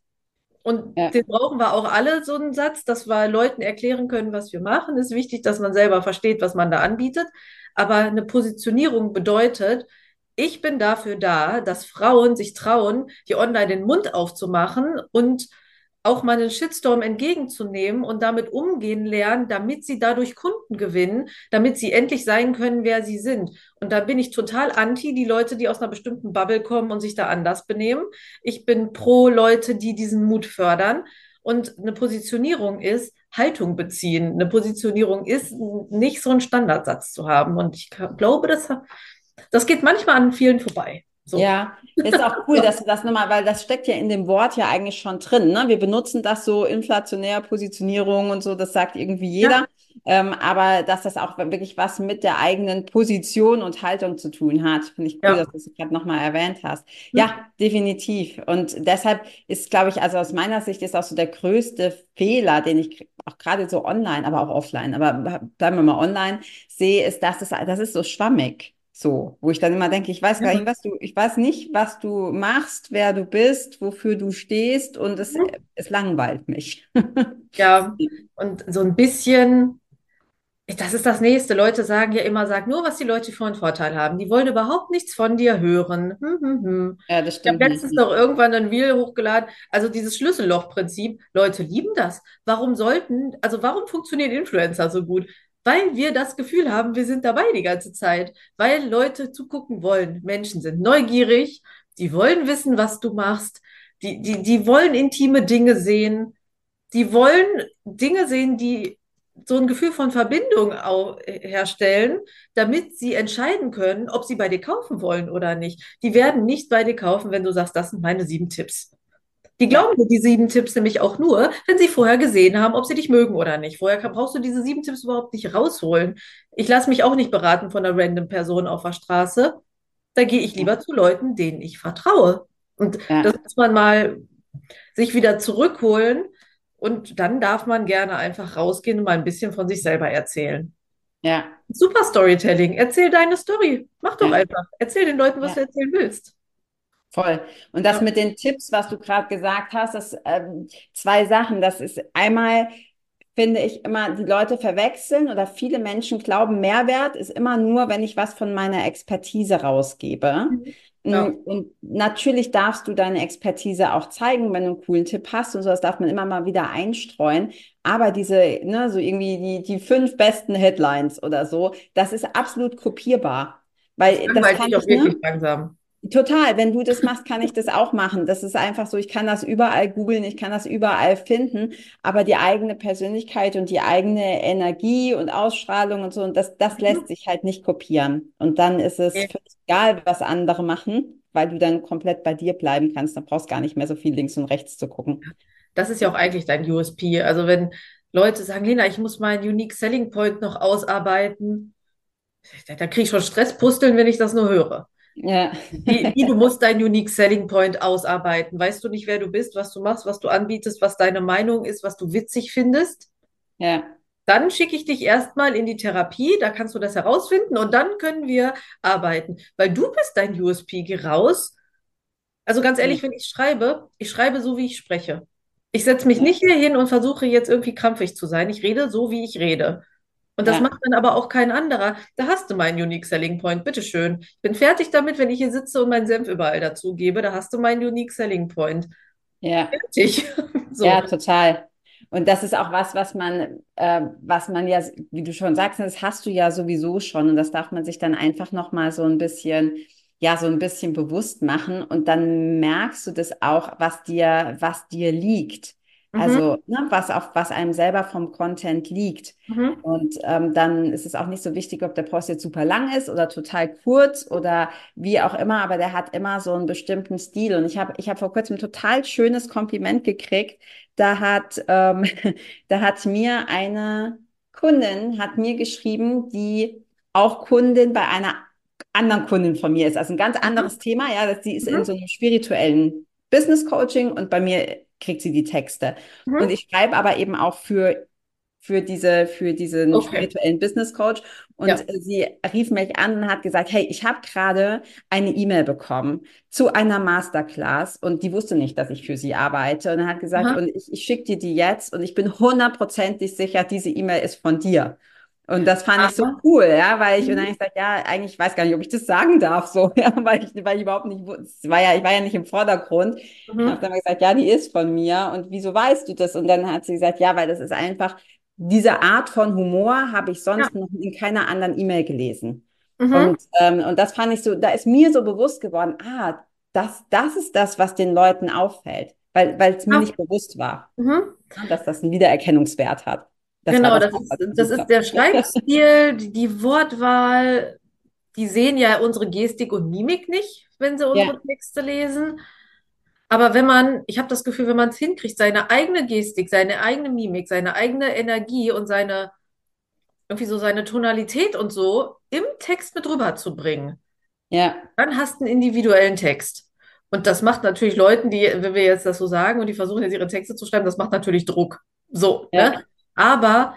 Und ja, den brauchen wir auch alle, so einen Satz, dass wir Leuten erklären können, was wir machen. Es ist wichtig, dass man selber versteht, was man da anbietet. Aber eine Positionierung bedeutet, ich bin dafür da, dass Frauen sich trauen, hier online den Mund aufzumachen und auch mal einen Shitstorm entgegenzunehmen und damit umgehen lernen, damit sie dadurch Kunden gewinnen, damit sie endlich sein können, wer sie sind. Und da bin ich total anti die Leute, die aus einer bestimmten Bubble kommen und sich da anders benehmen. Ich bin pro Leute, die diesen Mut fördern. Und eine Positionierung ist Haltung beziehen. Eine Positionierung ist nicht so einen Standardsatz zu haben. Und ich glaube, das, das geht manchmal an vielen vorbei. So. ja. Ist auch cool, dass du das nochmal, weil das steckt ja in dem Wort ja eigentlich schon drin, ne? Wir benutzen das so inflationär, Positionierung und so, das sagt irgendwie Ja. jeder. Ähm, aber dass das auch wirklich was mit der eigenen Position und Haltung zu tun hat, finde ich cool, dass Ja. du es gerade nochmal erwähnt hast. Hm? Ja, definitiv. Und deshalb ist, glaube ich, also aus meiner Sicht ist auch so der größte Fehler, den ich auch gerade so online, aber auch offline, aber bleiben wir mal online, sehe, ist, dass es, das ist so schwammig. So, wo ich dann immer denke, ich weiß gar nicht, Ja. was du, ich weiß nicht, was du machst, wer du bist, wofür du stehst und es, Mhm. es langweilt mich. Ja, und so ein bisschen, das ist das Nächste. Leute sagen ja immer, sag nur, was die Leute für einen Vorteil haben. Die wollen überhaupt nichts von dir hören. Hm, hm, hm. Ja, das Ich habe stimmt letztens nicht. noch irgendwann ein Reel hochgeladen. Also dieses Schlüssellochprinzip. Leute lieben das. Warum sollten, also warum funktionieren Influencer so gut? Weil wir das Gefühl haben, wir sind dabei die ganze Zeit. Weil Leute zugucken wollen. Menschen sind neugierig. Die wollen wissen, was du machst. Die, die, die wollen intime Dinge sehen. Die wollen Dinge sehen, die so ein Gefühl von Verbindung au- herstellen, damit sie entscheiden können, ob sie bei dir kaufen wollen oder nicht. Die werden nicht bei dir kaufen, wenn du sagst, das sind meine sieben Tipps. Die Ja, glauben dir die sieben Tipps nämlich auch nur, wenn sie vorher gesehen haben, ob sie dich mögen oder nicht. Vorher kann, brauchst du diese sieben Tipps überhaupt nicht rausholen. Ich lasse mich auch nicht beraten von einer random Person auf der Straße. Da gehe ich ja, lieber zu Leuten, denen ich vertraue. Und das ja, muss man mal sich wieder zurückholen und dann darf man gerne einfach rausgehen und mal ein bisschen von sich selber erzählen. ja, Super Storytelling. Erzähl deine Story. Mach doch ja, einfach. Erzähl den Leuten, was du ja. erzählen willst. Voll. Und das Ja. mit den Tipps, was du gerade gesagt hast, das ähm, zwei Sachen. Das ist einmal, finde ich immer, die Leute verwechseln oder viele Menschen glauben, Mehrwert ist immer nur, wenn ich was von meiner Expertise rausgebe. Mm, Ja. Und natürlich darfst du deine Expertise auch zeigen, wenn du einen coolen Tipp hast und so, das darf man immer mal wieder einstreuen. Aber diese, ne, so irgendwie die, die fünf besten Headlines oder so, das ist absolut kopierbar. Das Weil das langweilt kann dich auch ich, ne? wirklich langsam. Total, wenn du das machst, kann ich das auch machen. Das ist einfach so, ich kann das überall googeln, ich kann das überall finden, aber die eigene Persönlichkeit und die eigene Energie und Ausstrahlung und so, und das, das lässt Mhm. sich halt nicht kopieren. Und dann ist es Nee. völlig egal, was andere machen, weil du dann komplett bei dir bleiben kannst. Dann brauchst gar nicht mehr so viel links und rechts zu gucken. Das ist ja auch eigentlich dein U S P. Also wenn Leute sagen, Lena, ich muss meinen Unique Selling Point noch ausarbeiten, da, da kriege ich schon Stresspusteln, wenn ich das nur höre. Ja, Wie, wie du musst deinen Unique Selling Point ausarbeiten. Weißt du nicht, wer du bist, was du machst, was du anbietest, was deine Meinung ist, was du witzig findest? ja, Dann schicke ich dich erstmal in die Therapie, da kannst du das herausfinden und dann können wir arbeiten. Weil du bist dein U S P, geh raus. Also ganz ja, ehrlich, wenn ich schreibe, ich schreibe so, wie ich spreche. Ich setze mich ja, nicht hier hin und versuche jetzt irgendwie krampfig zu sein. Ich rede so, wie ich rede. Und das macht ja, dann aber auch kein anderer. Da hast du meinen Unique Selling Point. Bitteschön. Ich bin fertig damit, wenn ich hier sitze und meinen Senf überall dazugebe. Da hast du meinen Unique Selling Point. ja. Fertig. Ja, So. total. Und das ist auch was, was man, äh, was man ja, wie du schon sagst, das hast du ja sowieso schon. Und das darf man sich dann einfach nochmal so ein bisschen, ja, so ein bisschen bewusst machen. Und dann merkst du das auch, was dir, was dir liegt. Mhm. Also, ne, was auf, was einem selber vom Content liegt. Mhm. Und ähm, dann ist es auch nicht so wichtig, ob der Post jetzt super lang ist oder total kurz oder wie auch immer, aber der hat immer so einen bestimmten Stil. Und ich habe, ich habe vor kurzem ein total schönes Kompliment gekriegt. Da hat, ähm, da hat mir eine Kundin hat mir geschrieben, die auch Kundin bei einer anderen Kundin von mir ist. Also ein ganz Mhm. anderes Thema. Ja, dass sie ist in Mhm. so einem spirituellen Business Coaching und bei mir kriegt sie die Texte. Und Mhm. ich schreibe aber eben auch für für diese, für diesen Okay. spirituellen Business Coach. Und Ja. äh, sie rief mich an und hat gesagt, hey, ich habe gerade eine E-Mail bekommen zu einer Masterclass und die wusste nicht, dass ich für sie arbeite. Und er hat gesagt, Aha. und ich, ich schicke dir die jetzt und ich bin hundertprozentig sicher, diese E-Mail ist von dir. Und das fand ich so Aha. cool, ja, weil ich, und dann Mhm. hab ich gesagt, ja, eigentlich weiß gar nicht, ob ich das sagen darf, so, ja, weil ich, weil ich überhaupt nicht wusste, war ja, ich war ja nicht im Vordergrund. Ich habe Mhm. dann mal gesagt, ja, die ist von mir. Und wieso weißt du das? Und dann hat sie gesagt, ja, weil das ist einfach, diese Art von Humor habe ich Ja. sonst noch in keiner anderen E-Mail gelesen. Mhm. Und, ähm, und das fand ich so, da ist mir so bewusst geworden, ah, das, das ist das, was den Leuten auffällt, weil, weil es mir Ja. nicht bewusst war, Mhm. ne, dass das einen Wiedererkennungswert hat. Das war Genau, das, das ist, was ich das gesucht ist habe. der Schreibstil, die, die Wortwahl. Die sehen ja unsere Gestik und Mimik nicht, wenn sie unsere Ja, Texte lesen. Aber wenn man, ich habe das Gefühl, wenn man es hinkriegt, seine eigene Gestik, seine eigene Mimik, seine eigene Energie und seine, irgendwie so seine Tonalität und so im Text mit rüberzubringen, ja, dann hast du einen individuellen Text. Und das macht natürlich Leuten, die, wenn wir jetzt das so sagen und die versuchen jetzt ihre Texte zu schreiben, das macht natürlich Druck. So, ne? ja, Aber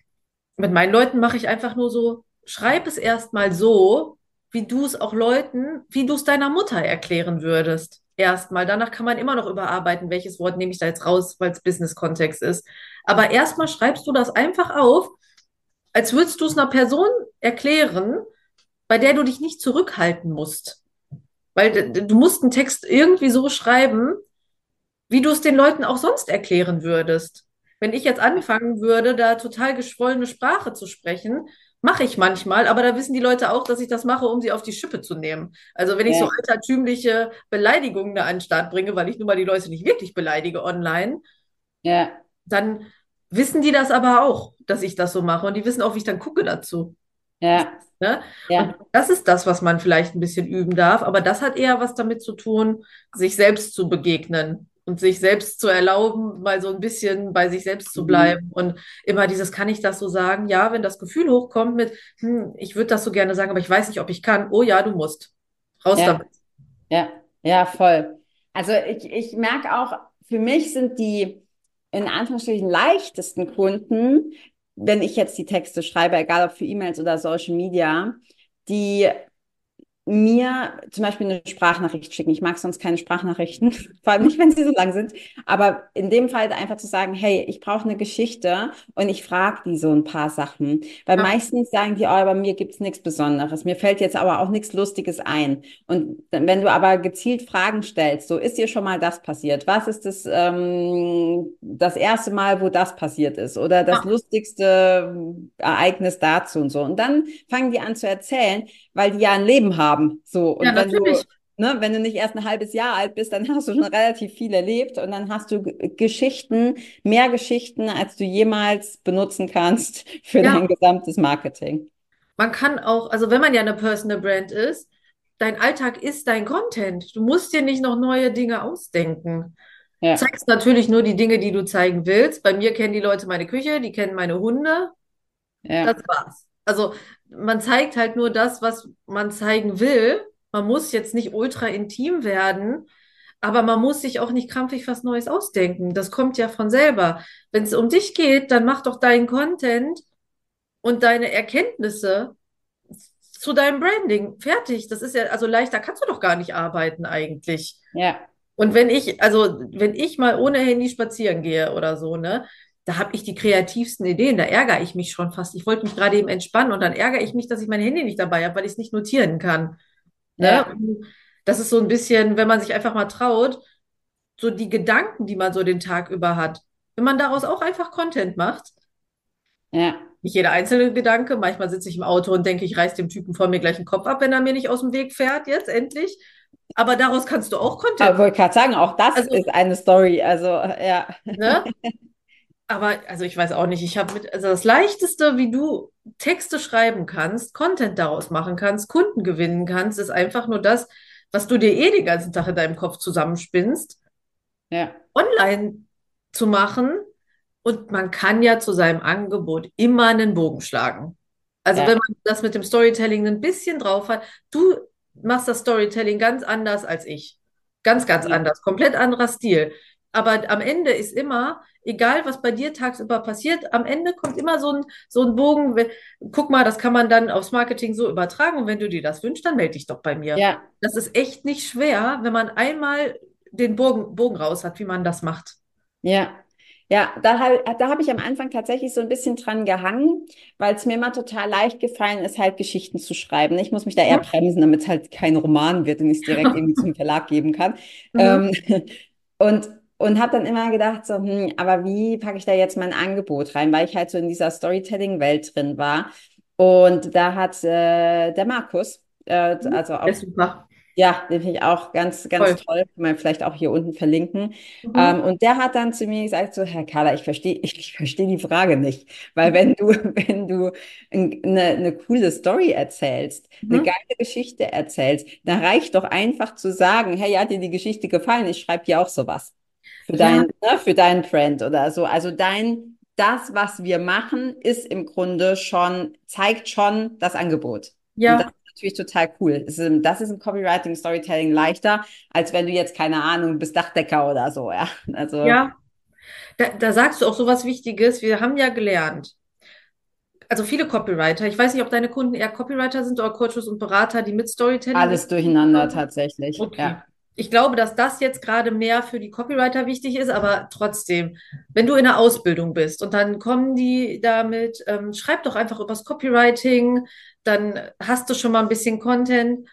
mit meinen Leuten mache ich einfach nur so, schreib es erstmal so, wie du es auch Leuten, wie du es deiner Mutter erklären würdest. Erstmal. Danach kann man immer noch überarbeiten, welches Wort nehme ich da jetzt raus, weil es Business-Kontext ist. Aber erstmal schreibst du das einfach auf, als würdest du es einer Person erklären, bei der du dich nicht zurückhalten musst. Weil d- du musst einen Text irgendwie so schreiben, wie du es den Leuten auch sonst erklären würdest. Wenn ich jetzt anfangen würde, da total geschwollene Sprache zu sprechen, mache ich manchmal, aber da wissen die Leute auch, dass ich das mache, um sie auf die Schippe zu nehmen. Also wenn ich so ja, altertümliche Beleidigungen da an den Start bringe, weil ich nun mal die Leute nicht wirklich beleidige online, ja, dann wissen die das aber auch, dass ich das so mache. Und die wissen auch, wie ich dann gucke dazu. ja, Ne? Und ja, das ist das, was man vielleicht ein bisschen üben darf, aber das hat eher was damit zu tun, sich selbst zu begegnen und sich selbst zu erlauben, mal so ein bisschen bei sich selbst zu mhm, bleiben und immer dieses, kann ich das so sagen? Ja, wenn das Gefühl hochkommt mit, hm, ich würde das so gerne sagen, aber ich weiß nicht, ob ich kann. Oh ja, du musst. Raus ja, damit. ja, ja, voll. Also ich, ich merke auch, für mich sind die in Anführungsstrichen leichtesten Kunden, wenn ich jetzt die Texte schreibe, egal ob für E-Mails oder Social Media, die mir zum Beispiel eine Sprachnachricht schicken. Ich mag sonst keine Sprachnachrichten, vor allem nicht, wenn sie so lang sind. Aber in dem Fall einfach zu sagen, hey, ich brauche eine Geschichte und ich frage die so ein paar Sachen. Weil Ja, meistens sagen die, oh, bei mir gibt's nichts Besonderes. Mir fällt jetzt aber auch nichts Lustiges ein. Und dann, wenn du aber gezielt Fragen stellst, so ist dir schon mal das passiert? Was ist das, ähm, das erste Mal, wo das passiert ist? Oder das ja, lustigste Ereignis dazu und so. Und dann fangen die an zu erzählen, weil die ja ein Leben haben. So, ja, und wenn du, natürlich. ne, wenn du nicht erst ein halbes Jahr alt bist, dann hast du schon relativ viel erlebt und dann hast du G- Geschichten, mehr Geschichten, als du jemals benutzen kannst für dein Ja, gesamtes Marketing. man kann auch, also wenn man ja eine Personal Brand ist, dein Alltag ist dein Content. Du musst dir nicht noch neue Dinge ausdenken. Ja, Zeigst natürlich nur die Dinge, die du zeigen willst. Bei mir kennen die Leute meine Küche, die kennen meine Hunde. Das ja, war's. Also man zeigt halt nur das, was man zeigen will. Man muss jetzt nicht ultra intim werden, aber man muss sich auch nicht krampfig was Neues ausdenken. Das kommt ja von selber. Wenn es um dich geht, dann mach doch deinen Content und deine Erkenntnisse zu deinem Branding. Fertig. Das ist ja, also leichter kannst du doch gar nicht arbeiten eigentlich. ja, Und wenn ich, also wenn ich mal ohne Handy spazieren gehe oder so, ne, da habe ich die kreativsten Ideen, da ärgere ich mich schon fast. Ich wollte mich gerade eben entspannen und dann ärgere ich mich, dass ich mein Handy nicht dabei habe, weil ich es nicht notieren kann. Ne? ja, Und das ist so ein bisschen, wenn man sich einfach mal traut, so die Gedanken, die man so den Tag über hat, wenn man daraus auch einfach Content macht. ja, Nicht jeder einzelne Gedanke. Manchmal sitze ich im Auto und denke, ich reiß dem Typen vor mir gleich den Kopf ab, wenn er mir nicht aus dem Weg fährt, jetzt endlich. Aber daraus kannst du auch aber Content wollte gerade sagen, auch das Also, ist eine Story. Also, ja, ne? Aber, also ich weiß auch nicht, ich habe mit, also das Leichteste, wie du Texte schreiben kannst, Content daraus machen kannst, Kunden gewinnen kannst, ist einfach nur das, was du dir eh den ganzen Tag in deinem Kopf zusammenspinnst, ja, online zu machen Und man kann ja zu seinem Angebot immer einen Bogen schlagen. Also wenn Ja, man das mit dem Storytelling ein bisschen drauf hat, du machst das Storytelling ganz anders als ich. Ganz, ganz ja, anders, komplett anderer Stil. Aber am Ende ist immer, egal was bei dir tagsüber passiert, am Ende kommt immer so ein, so ein Bogen. Wenn- Guck mal, das kann man dann aufs Marketing so übertragen. Und wenn du dir das wünschst, dann melde dich doch bei mir. ja. Das ist echt nicht schwer, wenn man einmal den Bogen, Bogen raus hat, wie man das macht. Ja, ja, da, hab- da habe ich am Anfang tatsächlich so ein bisschen dran gehangen, weil es mir immer total leicht gefallen ist, halt Geschichten zu schreiben. Ich muss mich da eher Mhm. bremsen, damit es halt kein Roman wird und ich es direkt irgendwie zum Verlag geben kann. Mhm. Ähm, und und habe dann immer gedacht, so, hm, aber wie packe ich da jetzt mein Angebot rein, weil ich halt so in dieser Storytelling-Welt drin war. Und da hat äh, der Markus, äh, Mhm. also Ja, auch super. ja, den finde ich auch ganz, ganz Toll. toll. Kann man vielleicht auch hier unten verlinken. Mhm. Ähm, und der hat dann zu mir gesagt, so, Herr Kahler, ich verstehe, ich, ich verstehe die Frage nicht. Weil wenn du, wenn du ein- eine, eine coole Story erzählst, eine Mhm. geile Geschichte erzählst, dann reicht doch einfach zu sagen, hey, hat dir die Geschichte gefallen? Ich schreibe dir auch sowas. Für Ja, dein, ne, für deinen Brand oder so. Also dein, das, was wir machen, ist im Grunde schon, zeigt schon das Angebot. Und das ja, ist natürlich total cool. Es ist, das ist im Copywriting, Storytelling leichter, als wenn du jetzt, keine Ahnung, bist Dachdecker oder so, ja. Also ja. Da, da sagst du auch so was Wichtiges. Wir haben ja gelernt, also viele Copywriter, ich weiß nicht, ob deine Kunden eher Copywriter sind oder Coaches und Berater, die mit Storytelling alles durcheinander arbeiten. tatsächlich. Okay. Ja, Ich glaube, dass das jetzt gerade mehr für die Copywriter wichtig ist, aber trotzdem, wenn du in der Ausbildung bist und dann kommen die damit, ähm, schreib doch einfach übers Copywriting, dann hast du schon mal ein bisschen Content.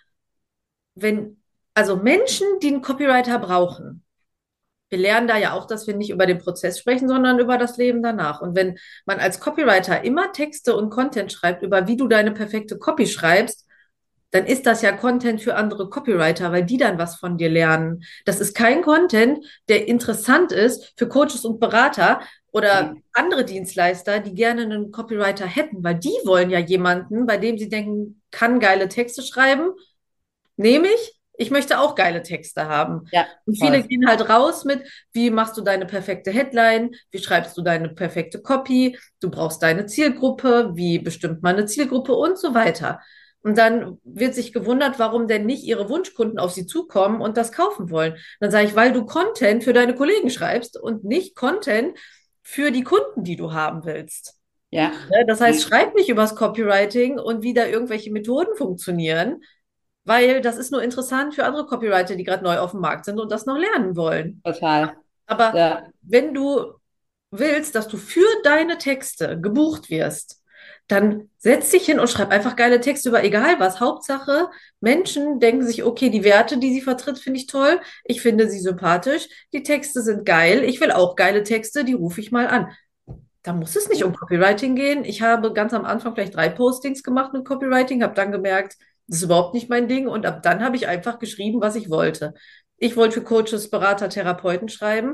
Wenn, also Menschen, die einen Copywriter brauchen, wir lernen da ja auch, dass wir nicht über den Prozess sprechen, sondern über das Leben danach. Und wenn man als Copywriter immer Texte und Content schreibt, über wie du deine perfekte Copy schreibst, dann ist das ja Content für andere Copywriter, weil die dann was von dir lernen. Das ist kein Content, der interessant ist für Coaches und Berater oder ja, andere Dienstleister, die gerne einen Copywriter hätten, weil die wollen ja jemanden, bei dem sie denken, kann geile Texte schreiben. Nehme ich. Ich möchte auch geile Texte haben. ja, Und viele voll. gehen halt raus mit, wie machst du deine perfekte Headline? Wie schreibst du deine perfekte Copy? Du brauchst deine Zielgruppe. Wie bestimmt man eine Zielgruppe und so weiter. Und dann wird sich gewundert, warum denn nicht ihre Wunschkunden auf sie zukommen und das kaufen wollen. Dann sage ich, weil du Content für deine Kollegen schreibst und nicht Content für die Kunden, die du haben willst. Ja, Ne? Das heißt, ja, schreib nicht übers Copywriting und wie da irgendwelche Methoden funktionieren, weil das ist nur interessant für andere Copywriter, die gerade neu auf dem Markt sind und das noch lernen wollen. total. Aber Ja, wenn du willst, dass du für deine Texte gebucht wirst, dann setz dich hin und schreib einfach geile Texte über egal was. Hauptsache, Menschen denken sich, okay, die Werte, die sie vertritt, finde ich toll. Ich finde sie sympathisch. Die Texte sind geil. Ich will auch geile Texte, die rufe ich mal an. Da muss es nicht um Copywriting gehen. Ich habe ganz am Anfang vielleicht drei Postings gemacht mit Copywriting, habe dann gemerkt, das ist überhaupt nicht mein Ding. Und ab dann habe ich einfach geschrieben, was ich wollte. Ich wollte für Coaches, Berater, Therapeuten schreiben.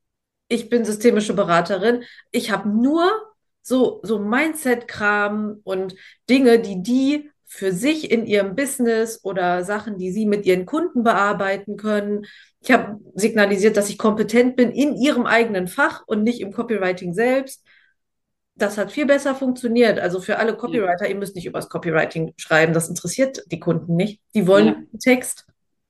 Ich bin systemische Beraterin. Ich habe nur so, so Mindset-Kram und Dinge, die die für sich in ihrem Business oder Sachen, die sie mit ihren Kunden bearbeiten können. Ich habe signalisiert, dass ich kompetent bin in ihrem eigenen Fach und nicht im Copywriting selbst. Das hat viel besser funktioniert. Also für alle ja, Copywriter, ihr müsst nicht übers Copywriting schreiben. Das interessiert die Kunden nicht. Die wollen ja, einen Text.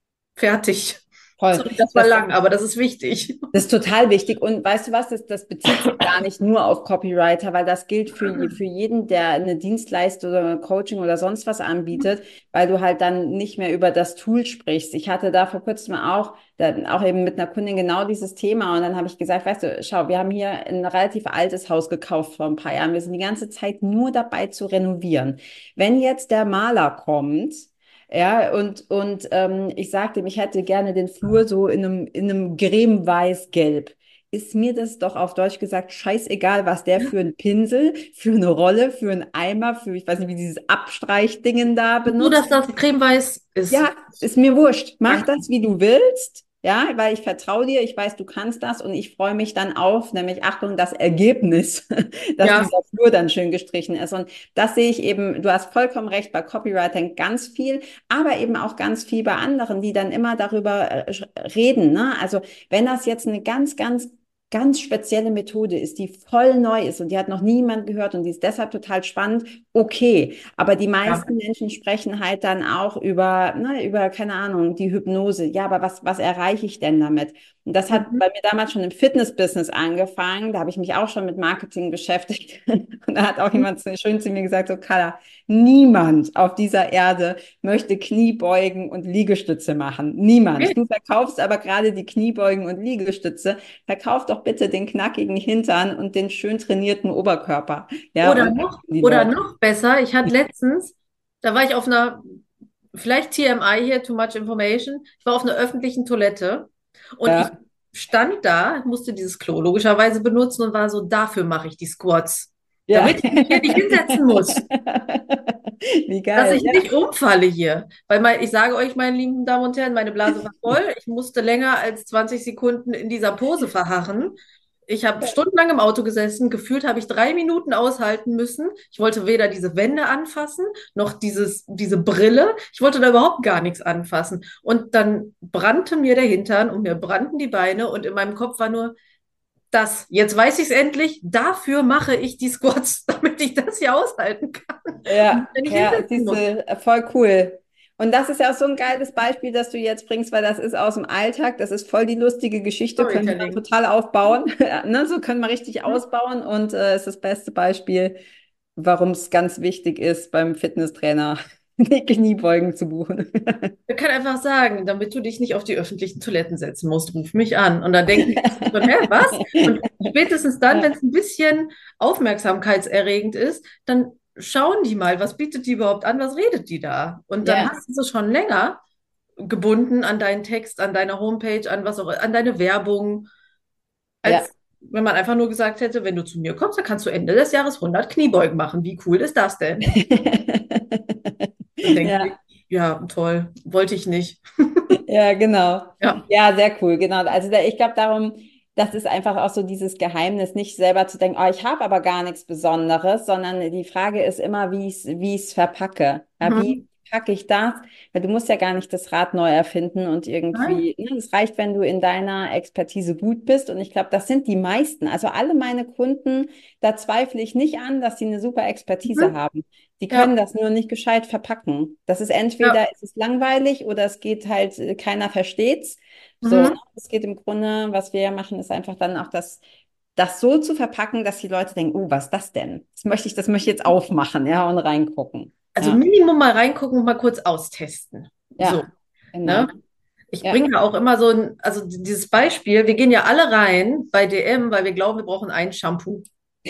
Fertig. voll. Sorry, das war Das, lang, aber das ist wichtig. Das ist total wichtig. Und weißt du was, das, das bezieht sich gar nicht nur auf Copywriter, weil das gilt für, je- für jeden, der eine Dienstleistung oder ein Coaching oder sonst was anbietet, weil du halt dann nicht mehr über das Tool sprichst. Ich hatte da vor kurzem auch, dann auch eben mit einer Kundin genau dieses Thema und dann habe ich gesagt, weißt du, schau, wir haben hier ein relativ altes Haus gekauft vor ein paar Jahren. Wir sind die ganze Zeit nur dabei zu renovieren. Wenn jetzt der Maler kommt, ja, und, und ähm, ich sagte ihm, ich hätte gerne den Flur so in einem, in einem Creme-Weiß-Gelb. Ist mir das doch auf Deutsch gesagt scheißegal, was der für einen Pinsel, für eine Rolle, für einen Eimer, für, ich weiß nicht, wie dieses Abstreichdingen da Nur, benutzt. dass das cremeweiß ist. Ja, ist mir wurscht. Mach Danke. das, wie du willst. Ja, weil ich vertraue dir, ich weiß, du kannst das und ich freue mich dann auf, nämlich Achtung, das Ergebnis, dass Ja, dieser Flur dann schön gestrichen ist. Und das sehe ich eben, du hast vollkommen recht, bei Copywritern ganz viel, aber eben auch ganz viel bei anderen, die dann immer darüber äh, reden. Ne? Also wenn das jetzt eine ganz, ganz ganz spezielle Methode ist, die voll neu ist und die hat noch niemand gehört und die ist deshalb total spannend, okay. Aber die Ja. meisten Menschen sprechen halt dann auch über, ne, über, keine Ahnung, die Hypnose. Ja, aber was, was erreiche ich denn damit? Und das hat Mhm. bei mir damals schon im Fitness-Business angefangen. Da habe ich mich auch schon mit Marketing beschäftigt. Und da hat auch jemand so schön zu mir gesagt, so, Carla, niemand auf dieser Erde möchte Kniebeugen und Liegestütze machen. Niemand. Du verkaufst aber gerade die Kniebeugen und Liegestütze. Verkauf doch bitte den knackigen Hintern und den schön trainierten Oberkörper. Ja, Oder und noch, die oder Leute. noch besser, ich hatte letztens, da war ich auf einer, vielleicht T M I hier, too much information, ich war auf einer öffentlichen Toilette und ich Ja. stand da, musste dieses Klo logischerweise benutzen und war so, dafür mache ich die Squats, Ja. damit ich mich hier nicht hinsetzen muss, Wie dass geil. ich Ja. nicht umfalle hier. Weil mein, ich sage euch, meine lieben Damen und Herren, meine Blase war voll. Ich musste länger als zwanzig Sekunden in dieser Pose verharren. Ich habe stundenlang im Auto gesessen. Gefühlt habe ich drei Minuten aushalten müssen. Ich wollte weder diese Wände anfassen, noch dieses, diese Brille. Ich wollte da überhaupt gar nichts anfassen. Und dann brannte mir der Hintern und mir brannten die Beine. Und in meinem Kopf war nur, das, jetzt weiß ich es endlich, dafür mache ich die Squats, damit ich das hier aushalten kann und Ja, mich nicht ja, hinsetzen siehst muss. du, äh, voll cool. Und das ist ja auch so ein geiles Beispiel, das du jetzt bringst, weil das ist aus dem Alltag, das ist voll die lustige Geschichte, können wir dann Storytelling. total aufbauen. Ja, ne? So können wir richtig Hm? ausbauen und äh, ist das beste Beispiel, warum es ganz wichtig ist, beim Fitnesstrainer die Kniebeugen zu buchen. Ich kann einfach sagen, damit du dich nicht auf die öffentlichen Toiletten setzen musst, ruf mich an. Und dann denken die sich schon, hä, was? Und spätestens dann, Ja, wenn es ein bisschen aufmerksamkeitserregend ist, dann schauen die mal, was bietet die überhaupt an, was redet die da? Und dann ja, hast du sie schon länger gebunden an deinen Text, an deine Homepage, an was auch, an deine Werbung, ja. als wenn man einfach nur gesagt hätte, wenn du zu mir kommst, dann kannst du Ende des Jahres hundert Kniebeugen machen. Wie cool ist das denn? Dann denken die, Ja. ja, toll, wollte ich nicht. Ja, genau. Ja. Ja, sehr cool, genau. Also da, ich glaube darum, das ist einfach auch so dieses Geheimnis, nicht selber zu denken, oh, ich habe aber gar nichts Besonderes, sondern die Frage ist immer, wie ich es wie ich's verpacke. Ja, wie Mhm. packe ich das? Weil du musst ja gar nicht das Rad neu erfinden und Nein. irgendwie, ne, es reicht, wenn du in deiner Expertise gut bist. Und ich glaube, das sind die meisten. Also alle meine Kunden, da zweifle ich nicht an, dass sie eine super Expertise Mhm. haben. Die können Ja, das nur nicht gescheit verpacken. Das ist entweder ja. es ist langweilig oder es geht halt, äh, keiner versteht's. So, ne? Mhm. Es geht im Grunde, was wir ja machen, ist einfach dann auch das, das so zu verpacken, dass die Leute denken, oh, was ist das denn? Das möchte ich, das möchte ich jetzt aufmachen, ja, und reingucken. Also Ja, Minimum mal reingucken und mal kurz austesten. So, ja, genau. ne? Ich Ja. bringe auch immer so ein, also dieses Beispiel, wir gehen ja alle rein bei D M, weil wir glauben, wir brauchen ein Shampoo.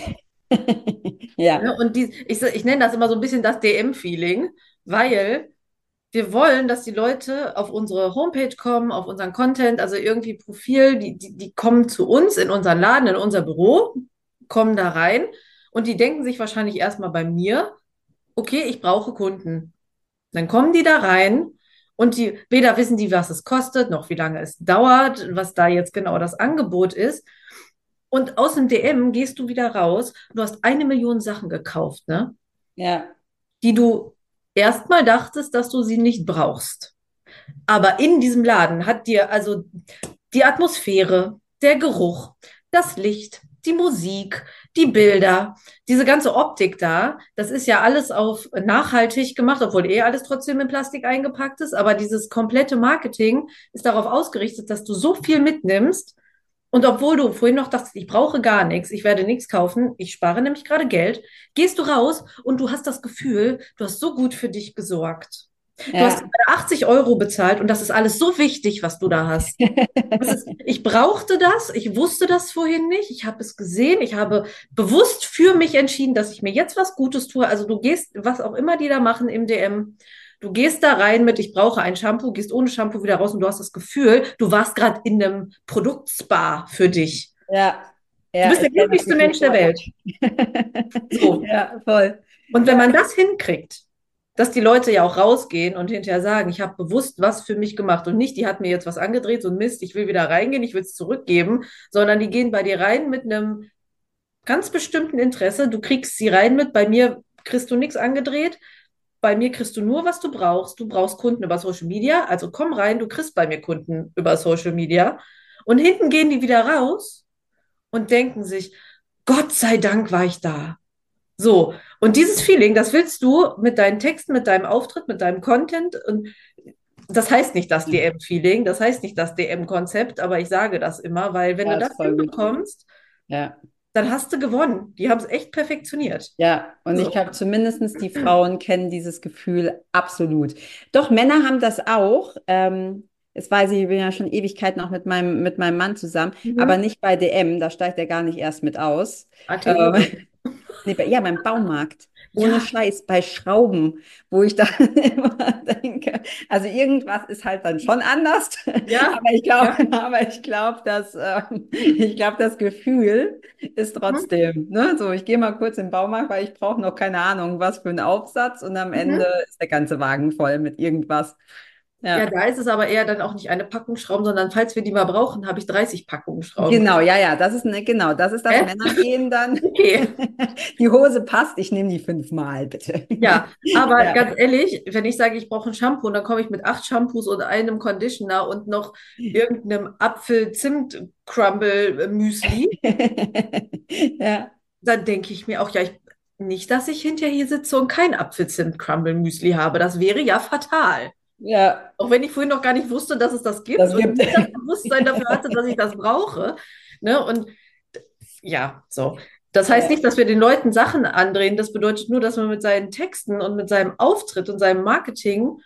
Ne? Ja, Und die, ich, ich nenne das immer so ein bisschen das D M-Feeling, weil wir wollen, dass die Leute auf unsere Homepage kommen, auf unseren Content, also irgendwie Profil, die, die, die kommen zu uns in unseren Laden, in unser Büro, kommen da rein und die denken sich wahrscheinlich erstmal bei mir, okay, ich brauche Kunden. Dann kommen die da rein und die, weder wissen die, was es kostet, noch wie lange es dauert, was da jetzt genau das Angebot ist. Und aus dem D M gehst du wieder raus. Du hast eine Million Sachen gekauft, ne? ja, Die du erstmal dachtest, dass du sie nicht brauchst. Aber in diesem Laden hat dir also die Atmosphäre, der Geruch, das Licht, die Musik, die Bilder, diese ganze Optik da, das ist ja alles auf nachhaltig gemacht, obwohl eh alles trotzdem in Plastik eingepackt ist. Aber dieses komplette Marketing ist darauf ausgerichtet, dass du so viel mitnimmst. Und obwohl du vorhin noch dachtest, ich brauche gar nichts, ich werde nichts kaufen, ich spare nämlich gerade Geld, gehst du raus und du hast das Gefühl, du hast so gut für dich gesorgt. Du hast ja. achtzig Euro bezahlt und das ist alles so wichtig, was du da hast. Das ist, ich brauchte das, ich wusste das vorhin nicht, ich habe es gesehen, ich habe bewusst für mich entschieden, dass ich mir jetzt was Gutes tue. Also du gehst, was auch immer die da machen im D M, du gehst da rein mit, ich brauche ein Shampoo, gehst ohne Shampoo wieder raus und du hast das Gefühl, du warst gerade in einem Produktspa für dich. Ja, Du ja, bist der ich kenne das glücklichste Gefühl Mensch der voll. Welt. So. Ja, voll. Und wenn Ja, man das hinkriegt, dass die Leute ja auch rausgehen und hinterher sagen, ich habe bewusst was für mich gemacht und nicht, die hat mir jetzt was angedreht, so ein Mist, ich will wieder reingehen, ich will es zurückgeben, sondern die gehen bei dir rein mit einem ganz bestimmten Interesse. Du kriegst sie rein mit, bei mir kriegst du nichts angedreht, bei mir kriegst du nur, was du brauchst. Du brauchst Kunden über Social Media, also komm rein, du kriegst bei mir Kunden über Social Media. Und hinten gehen die wieder raus und denken sich, Gott sei Dank war ich da. So, und dieses Feeling, das willst du mit deinen Texten, mit deinem Auftritt, mit deinem Content und das heißt nicht das D M-Feeling, das heißt nicht das D M-Konzept, aber ich sage das immer, weil wenn du Ja, das ist voll gut. hinbekommst, Ja. dann hast du gewonnen. Die haben es echt perfektioniert. Ja, und ich So. glaube, zumindest die Frauen kennen dieses Gefühl absolut. Doch, Männer haben das auch. Ähm, das weiß ich, ich bin ja schon Ewigkeiten auch mit meinem, mit meinem Mann zusammen, aber Mhm. nicht bei D M, da steigt er gar nicht erst mit aus. Ähm, A T O. nee, bei, ja, beim Baumarkt. Ohne Ja, Scheiß, bei Schrauben, wo ich dann immer denke, also irgendwas ist halt dann schon anders, ja, aber ich glaube, ja. aber ich glaube, dass, ähm, ich glaube, das Gefühl ist Mhm. trotzdem, ne? So, ich gehe mal kurz in den Baumarkt, weil ich brauche noch keine Ahnung, was für einen Aufsatz und am Ende Mhm. ist der ganze Wagen voll mit irgendwas. Ja, Ja. da ist es aber eher dann auch nicht eine Packung Schrauben, sondern falls wir die mal brauchen, habe ich dreißig Packungen Schrauben. Genau, ja, ja, das ist ne, genau, das ist das Hä? Männergehen dann. Okay. Die Hose passt, ich nehme die fünfmal, bitte. Ja, aber Ja. ganz ehrlich, wenn ich sage, ich brauche ein Shampoo, dann komme ich mit acht Shampoos und einem Conditioner und noch irgendeinem Apfel-Zimt-Crumble-Müsli, Ja, dann denke ich mir auch, ja, ich, nicht, dass ich hinterher hier sitze und kein Apfel-Zimt-Crumble-Müsli habe. Das wäre ja fatal. ja, Auch wenn ich vorhin noch gar nicht wusste, dass es das gibt das und gibt. nie das Bewusstsein dafür hatte, dass ich das brauche. Ne? Und ja, so. Das heißt Ja, nicht, dass wir den Leuten Sachen andrehen. Das bedeutet nur, dass man mit seinen Texten und mit seinem Auftritt und seinem Marketing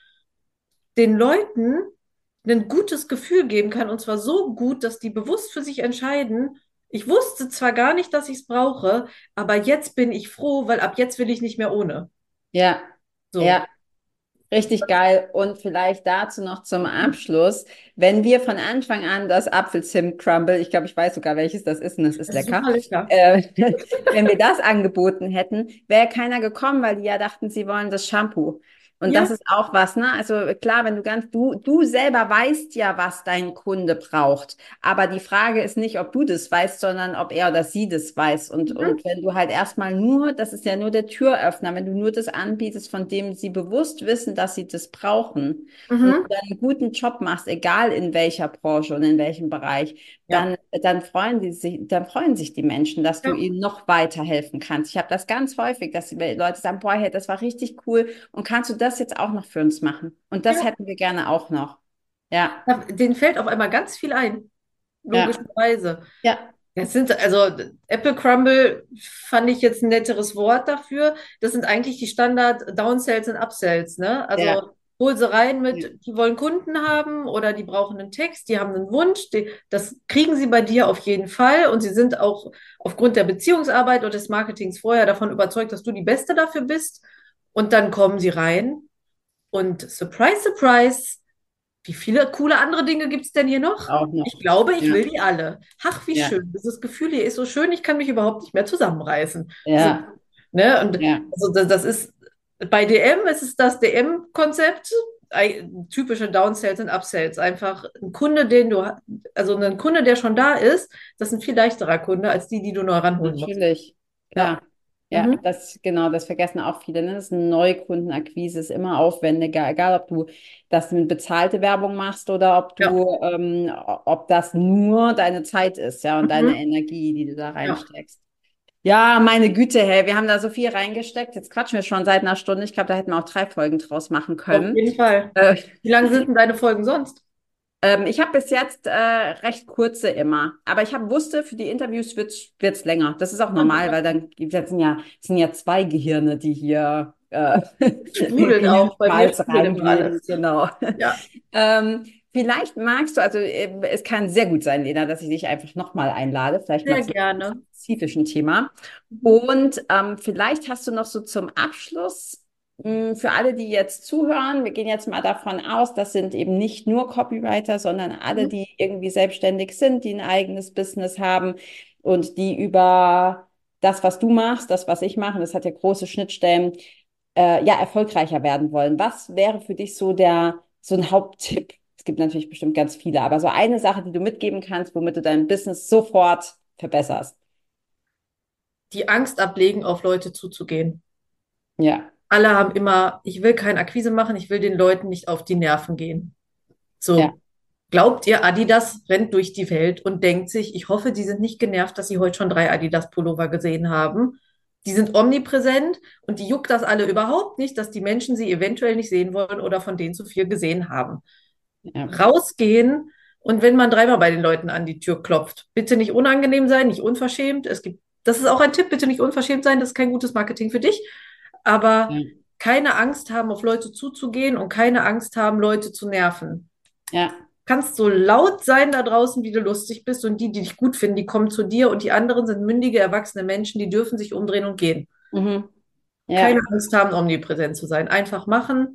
den Leuten ein gutes Gefühl geben kann. Und zwar so gut, dass die bewusst für sich entscheiden, ich wusste zwar gar nicht, dass ich es brauche, aber jetzt bin ich froh, weil ab jetzt will ich nicht mehr ohne. ja, So. ja, richtig geil. Und vielleicht dazu noch zum Abschluss, wenn wir von Anfang an das Apfelzimt-Crumble, ich glaube, ich weiß sogar, welches das ist und es ist Das ist lecker, super lecker. äh, wenn wir das angeboten hätten, wäre keiner gekommen, weil die ja dachten, sie wollen das Shampoo. Und das Ja. ist auch was, ne? Also klar, wenn du ganz, du, du selber weißt ja, was dein Kunde braucht. Aber die Frage ist nicht, ob du das weißt, sondern ob er oder sie das weiß. Und, Mhm. und wenn du halt erstmal nur, das ist ja nur der Türöffner, wenn du nur das anbietest, von dem sie bewusst wissen, dass sie das brauchen und du Mhm. dann einen guten Job machst, egal in welcher Branche und in welchem Bereich, Ja. dann, dann freuen die sich, dann freuen sich die Menschen, dass du Ja. ihnen noch weiterhelfen kannst. Ich habe das ganz häufig, dass die Leute sagen, boah, hey, das war richtig cool und kannst du das jetzt auch noch für uns machen? Und das Ja. hätten wir gerne auch noch. Ja, Da- Denen fällt auf einmal ganz viel ein, ja, logischerweise. ja, Das sind, also Apple Crumble fand ich jetzt ein netteres Wort dafür. Das sind eigentlich die Standard Downsells und Upsells, ne? ja, Also hol sie rein ja, mit, die wollen Kunden haben oder die brauchen einen Text, die haben einen Wunsch, die, das kriegen sie bei dir auf jeden Fall und sie sind auch aufgrund der Beziehungsarbeit und des Marketings vorher davon überzeugt, dass du die Beste dafür bist. Und dann kommen sie rein und surprise, surprise, wie viele coole andere Dinge gibt es denn hier noch? auch noch. Ich glaube, ich Ja, will die alle. Ach, wie ja, schön. Dieses Gefühl hier ist so schön, ich kann mich überhaupt nicht mehr zusammenreißen. So, ja, ne? Und ja. also das, das ist bei D M ist es das D M-Konzept, typische Downsells und Upsells. Einfach ein Kunde, den du, ha- also ein Kunde, der schon da ist, das ist ein viel leichterer Kunde als die, die du neu ranholen musst. Natürlich, Ja. klar. Ja, Mhm. das genau, das vergessen auch viele. Ne? Das ist eine Neukundenakquise, ist immer aufwendiger, egal ob du das mit bezahlte Werbung machst oder ob Ja. du, ähm, ob das nur deine Zeit ist, ja, und deine Mhm. Energie, die du da Ja. reinsteckst. Ja, meine Güte, hey, wir haben da so viel reingesteckt. Jetzt quatschen wir schon seit einer Stunde. Ich glaube, da hätten wir auch drei Folgen draus machen Auf können. jeden Fall. Äh, Wie lang sind denn deine Folgen sonst? ähm, ich habe bis jetzt äh, recht kurze immer, aber ich hab, wusste, für die Interviews wird's wird's länger. Das ist auch normal, weil dann gibt es ja, es sind ja zwei Gehirne, die hier äh, Sprudelt auch. Bei mir Gehirnschmalz sprudelt immer reingeben. alles. Genau. Ja, Ähm, vielleicht magst du, also äh, es kann sehr gut sein, Lena, dass ich dich einfach nochmal einlade. Vielleicht sehr magst du ein gerne. spezifischen Thema. Mhm. Und ähm, vielleicht hast du noch so zum Abschluss mh, für alle, die jetzt zuhören, wir gehen jetzt mal davon aus, das sind eben nicht nur Copywriter, sondern alle, Mhm. die irgendwie selbstständig sind, die ein eigenes Business haben und die über das, was du machst, das, was ich mache, das hat ja große Schnittstellen, äh, ja, erfolgreicher werden wollen. Was wäre für dich so der, so ein Haupttipp? Es gibt natürlich bestimmt ganz viele, aber so eine Sache, die du mitgeben kannst, womit du dein Business sofort verbesserst. Die Angst ablegen, auf Leute zuzugehen. Ja, Alle haben immer, ich will keine Akquise machen, ich will den Leuten nicht auf die Nerven gehen. ja, So, Glaubt ihr, Adidas rennt durch die Welt und denkt sich, ich hoffe, die sind nicht genervt, dass sie heute schon drei Adidas-Pullover gesehen haben. Die sind omnipräsent und die juckt das alle überhaupt nicht, dass die Menschen sie eventuell nicht sehen wollen oder von denen zu viel gesehen haben. Ja. Rausgehen und wenn man dreimal bei den Leuten an die Tür klopft, bitte nicht unangenehm sein, nicht unverschämt. Es gibt, das ist auch ein Tipp, bitte nicht unverschämt sein, das ist kein gutes Marketing für dich. Aber Ja. keine Angst haben, auf Leute zuzugehen und keine Angst haben, Leute zu nerven. Ja. Kannst so laut sein da draußen, wie du lustig bist und die, die dich gut finden, die kommen zu dir und die anderen sind mündige, erwachsene Menschen, die dürfen sich umdrehen und gehen. Mhm. Ja. Keine Angst haben, omnipräsent zu sein. Einfach machen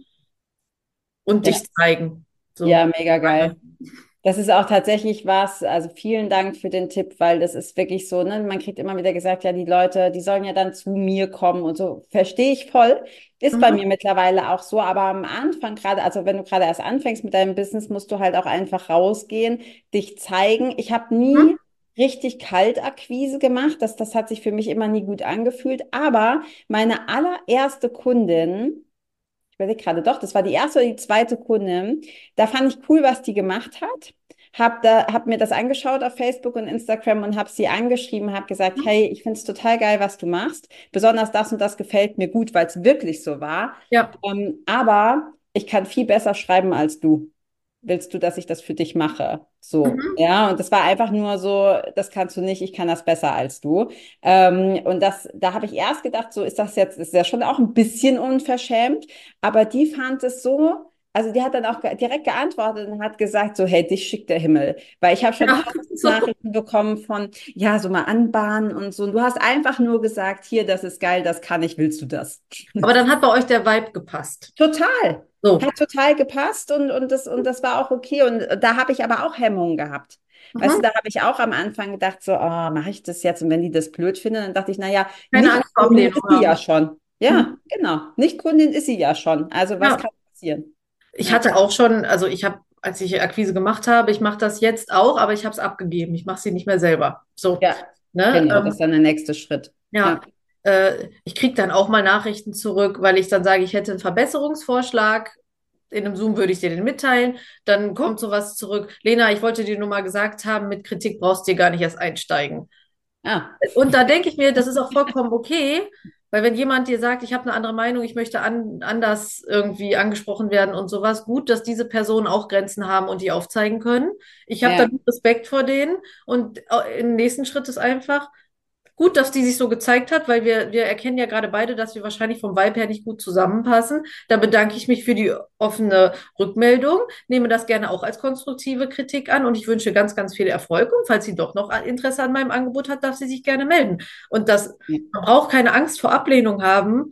und Ja. dich zeigen. So. Ja, mega geil. Das ist auch tatsächlich was, also vielen Dank für den Tipp, weil das ist wirklich so, ne, man kriegt immer wieder gesagt, ja, die Leute, die sollen ja dann zu mir kommen und so, verstehe ich voll, ist Mhm. bei mir mittlerweile auch so, aber am Anfang gerade, also wenn du gerade erst anfängst mit deinem Business, musst du halt auch einfach rausgehen, dich zeigen. Ich habe nie Mhm. richtig Kaltakquise gemacht, das, das hat sich für mich immer nie gut angefühlt, aber meine allererste Kundin, ich überlege gerade, doch, das war die erste oder die zweite Kundin. Da fand ich cool, was die gemacht hat. Hab da, hab mir das angeschaut auf Facebook und Instagram und habe sie angeschrieben, habe gesagt, hey, ich finde es total geil, was du machst. Besonders das und das gefällt mir gut, weil es wirklich so war. Ja. Ähm, aber ich kann viel besser schreiben als du. Willst du, dass ich das für dich mache? So, Mhm. ja, und das war einfach nur so, das kannst du nicht, ich kann das besser als du. Ähm, und das, da habe ich erst gedacht, so ist das jetzt, ist ja schon auch ein bisschen unverschämt, aber die fand es so, also die hat dann auch ge- direkt geantwortet und hat gesagt, so, hey, dich schickt der Himmel. Weil ich habe schon Ja. tausend So. Nachrichten bekommen von, ja, so mal anbahnen und so. Und du hast einfach nur gesagt, hier, das ist geil, das kann ich, willst du das? Aber dann hat bei euch der Vibe gepasst. Total. So. Hat total gepasst und, und, das, und das war auch okay. Und da habe ich aber auch Hemmungen gehabt. Weißt du, Mhm. da habe ich auch am Anfang gedacht, so, oh, mache ich das jetzt? Und wenn die das blöd finden, dann dachte ich, naja, Keine nicht Angst vor Kundin Ablehnung ist sie ja haben. schon. Mhm. Ja, genau. Nicht Kundin ist sie ja schon. Also was Ja. kann passieren? Ich Ja, hatte auch schon, also ich habe, als ich Akquise gemacht habe, ich mache das jetzt auch, aber ich habe es abgegeben. Ich mache sie nicht mehr selber. So, ja, ne? genau. Das ist Ähm, dann der nächste Schritt. ja, Ja, äh, ich kriege dann auch mal Nachrichten zurück, weil ich dann sage, ich hätte einen Verbesserungsvorschlag. In einem Zoom würde ich dir den mitteilen. Dann kommt sowas zurück. Lena, ich wollte dir nur mal gesagt haben, mit Kritik brauchst du dir gar nicht erst einsteigen. ah, Und da denke ich mir, das ist auch vollkommen okay, weil wenn jemand dir sagt, ich habe eine andere Meinung, ich möchte an, anders irgendwie angesprochen werden und sowas, gut, dass diese Personen auch Grenzen haben und die aufzeigen können. Ich habe ja, dann Respekt vor denen und äh, im nächsten Schritt ist einfach gut, dass die sich so gezeigt hat, weil wir, wir erkennen ja gerade beide, dass wir wahrscheinlich vom Vibe her nicht gut zusammenpassen. Da bedanke ich mich für die offene Rückmeldung, nehme das gerne auch als konstruktive Kritik an und ich wünsche ganz, ganz viel Erfolg. Und falls sie doch noch Interesse an meinem Angebot hat, darf sie sich gerne melden. Und das, ja, man braucht keine Angst vor Ablehnung haben,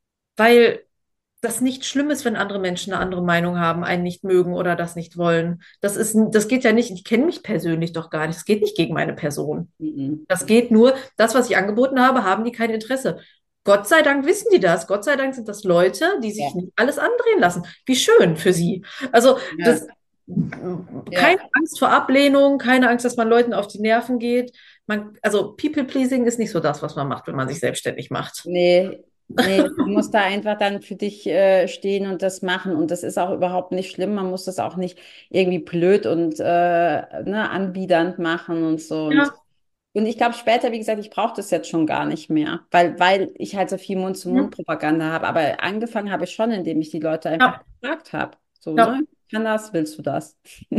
weil das nicht schlimm ist, wenn andere Menschen eine andere Meinung haben, einen nicht mögen oder das nicht wollen. Das ist, das geht ja nicht, ich kenne mich persönlich doch gar nicht. Es geht nicht gegen meine Person. mhm. Das geht nur, das, was ich angeboten habe, haben die kein Interesse. Gott sei Dank wissen die das. Gott sei Dank sind das Leute, die Ja, sich nicht alles andrehen lassen. Wie schön für sie. Also ja, das, keine ja. Angst vor Ablehnung, keine Angst, dass man Leuten auf die Nerven geht. Man, also People-Pleasing ist nicht so das, was man macht, wenn man sich selbstständig macht. Nee, nee, du musst da einfach dann für dich äh, stehen und das machen. Und das ist auch überhaupt nicht schlimm. Man muss das auch nicht irgendwie blöd und äh, ne, anbiedernd machen und so. Und, Ja. und ich glaube später, wie gesagt, ich brauche das jetzt schon gar nicht mehr, weil, weil ich halt so viel Mhm. Mund-zu-Mund-Propaganda habe. Aber angefangen habe ich schon, indem ich die Leute einfach Ja. gefragt habe. So, Ja. ne? Kann das, willst du das?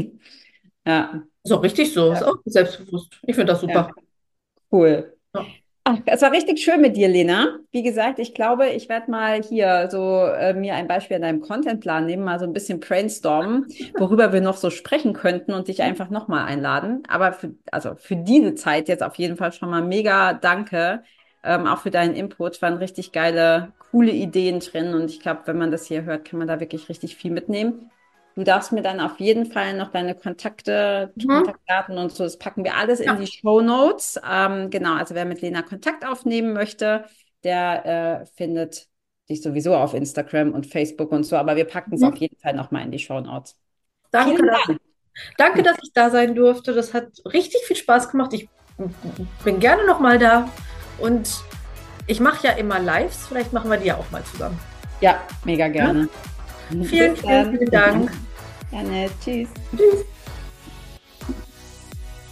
Ja, Ist auch richtig so. Ist ja, auch selbstbewusst. Ich finde das ja, super. cool. Ja. Ach, es war richtig schön mit dir, Lena. Wie gesagt, ich glaube, ich werde mal hier so äh, mir ein Beispiel an deinem Contentplan nehmen, mal so ein bisschen brainstormen, worüber wir noch so sprechen könnten und dich einfach nochmal einladen. Aber für, also für diese Zeit jetzt auf jeden Fall schon mal mega danke, ähm, auch für deinen Input. Waren richtig geile, coole Ideen drin und ich glaube, wenn man das hier hört, kann man da wirklich richtig viel mitnehmen. Du darfst mir dann auf jeden Fall noch deine Kontakte, Mhm. Kontaktdaten und so, das packen wir alles in Ja. die Shownotes. Ähm, genau, also wer mit Lena Kontakt aufnehmen möchte, der äh, findet dich sowieso auf Instagram und Facebook und so, aber wir packen es auf Mhm. jeden Fall nochmal in die Shownotes. Danke, Vielen dass Dank. Danke, dass ich da sein durfte. Das hat richtig viel Spaß gemacht. Ich bin gerne nochmal da. Und ich mache ja immer Lives. Vielleicht machen wir die ja auch mal zusammen. Ja, mega Ja? gerne. Vielen, Bis vielen, dann. vielen Dank. Gerne. Tschüss. Tschüss.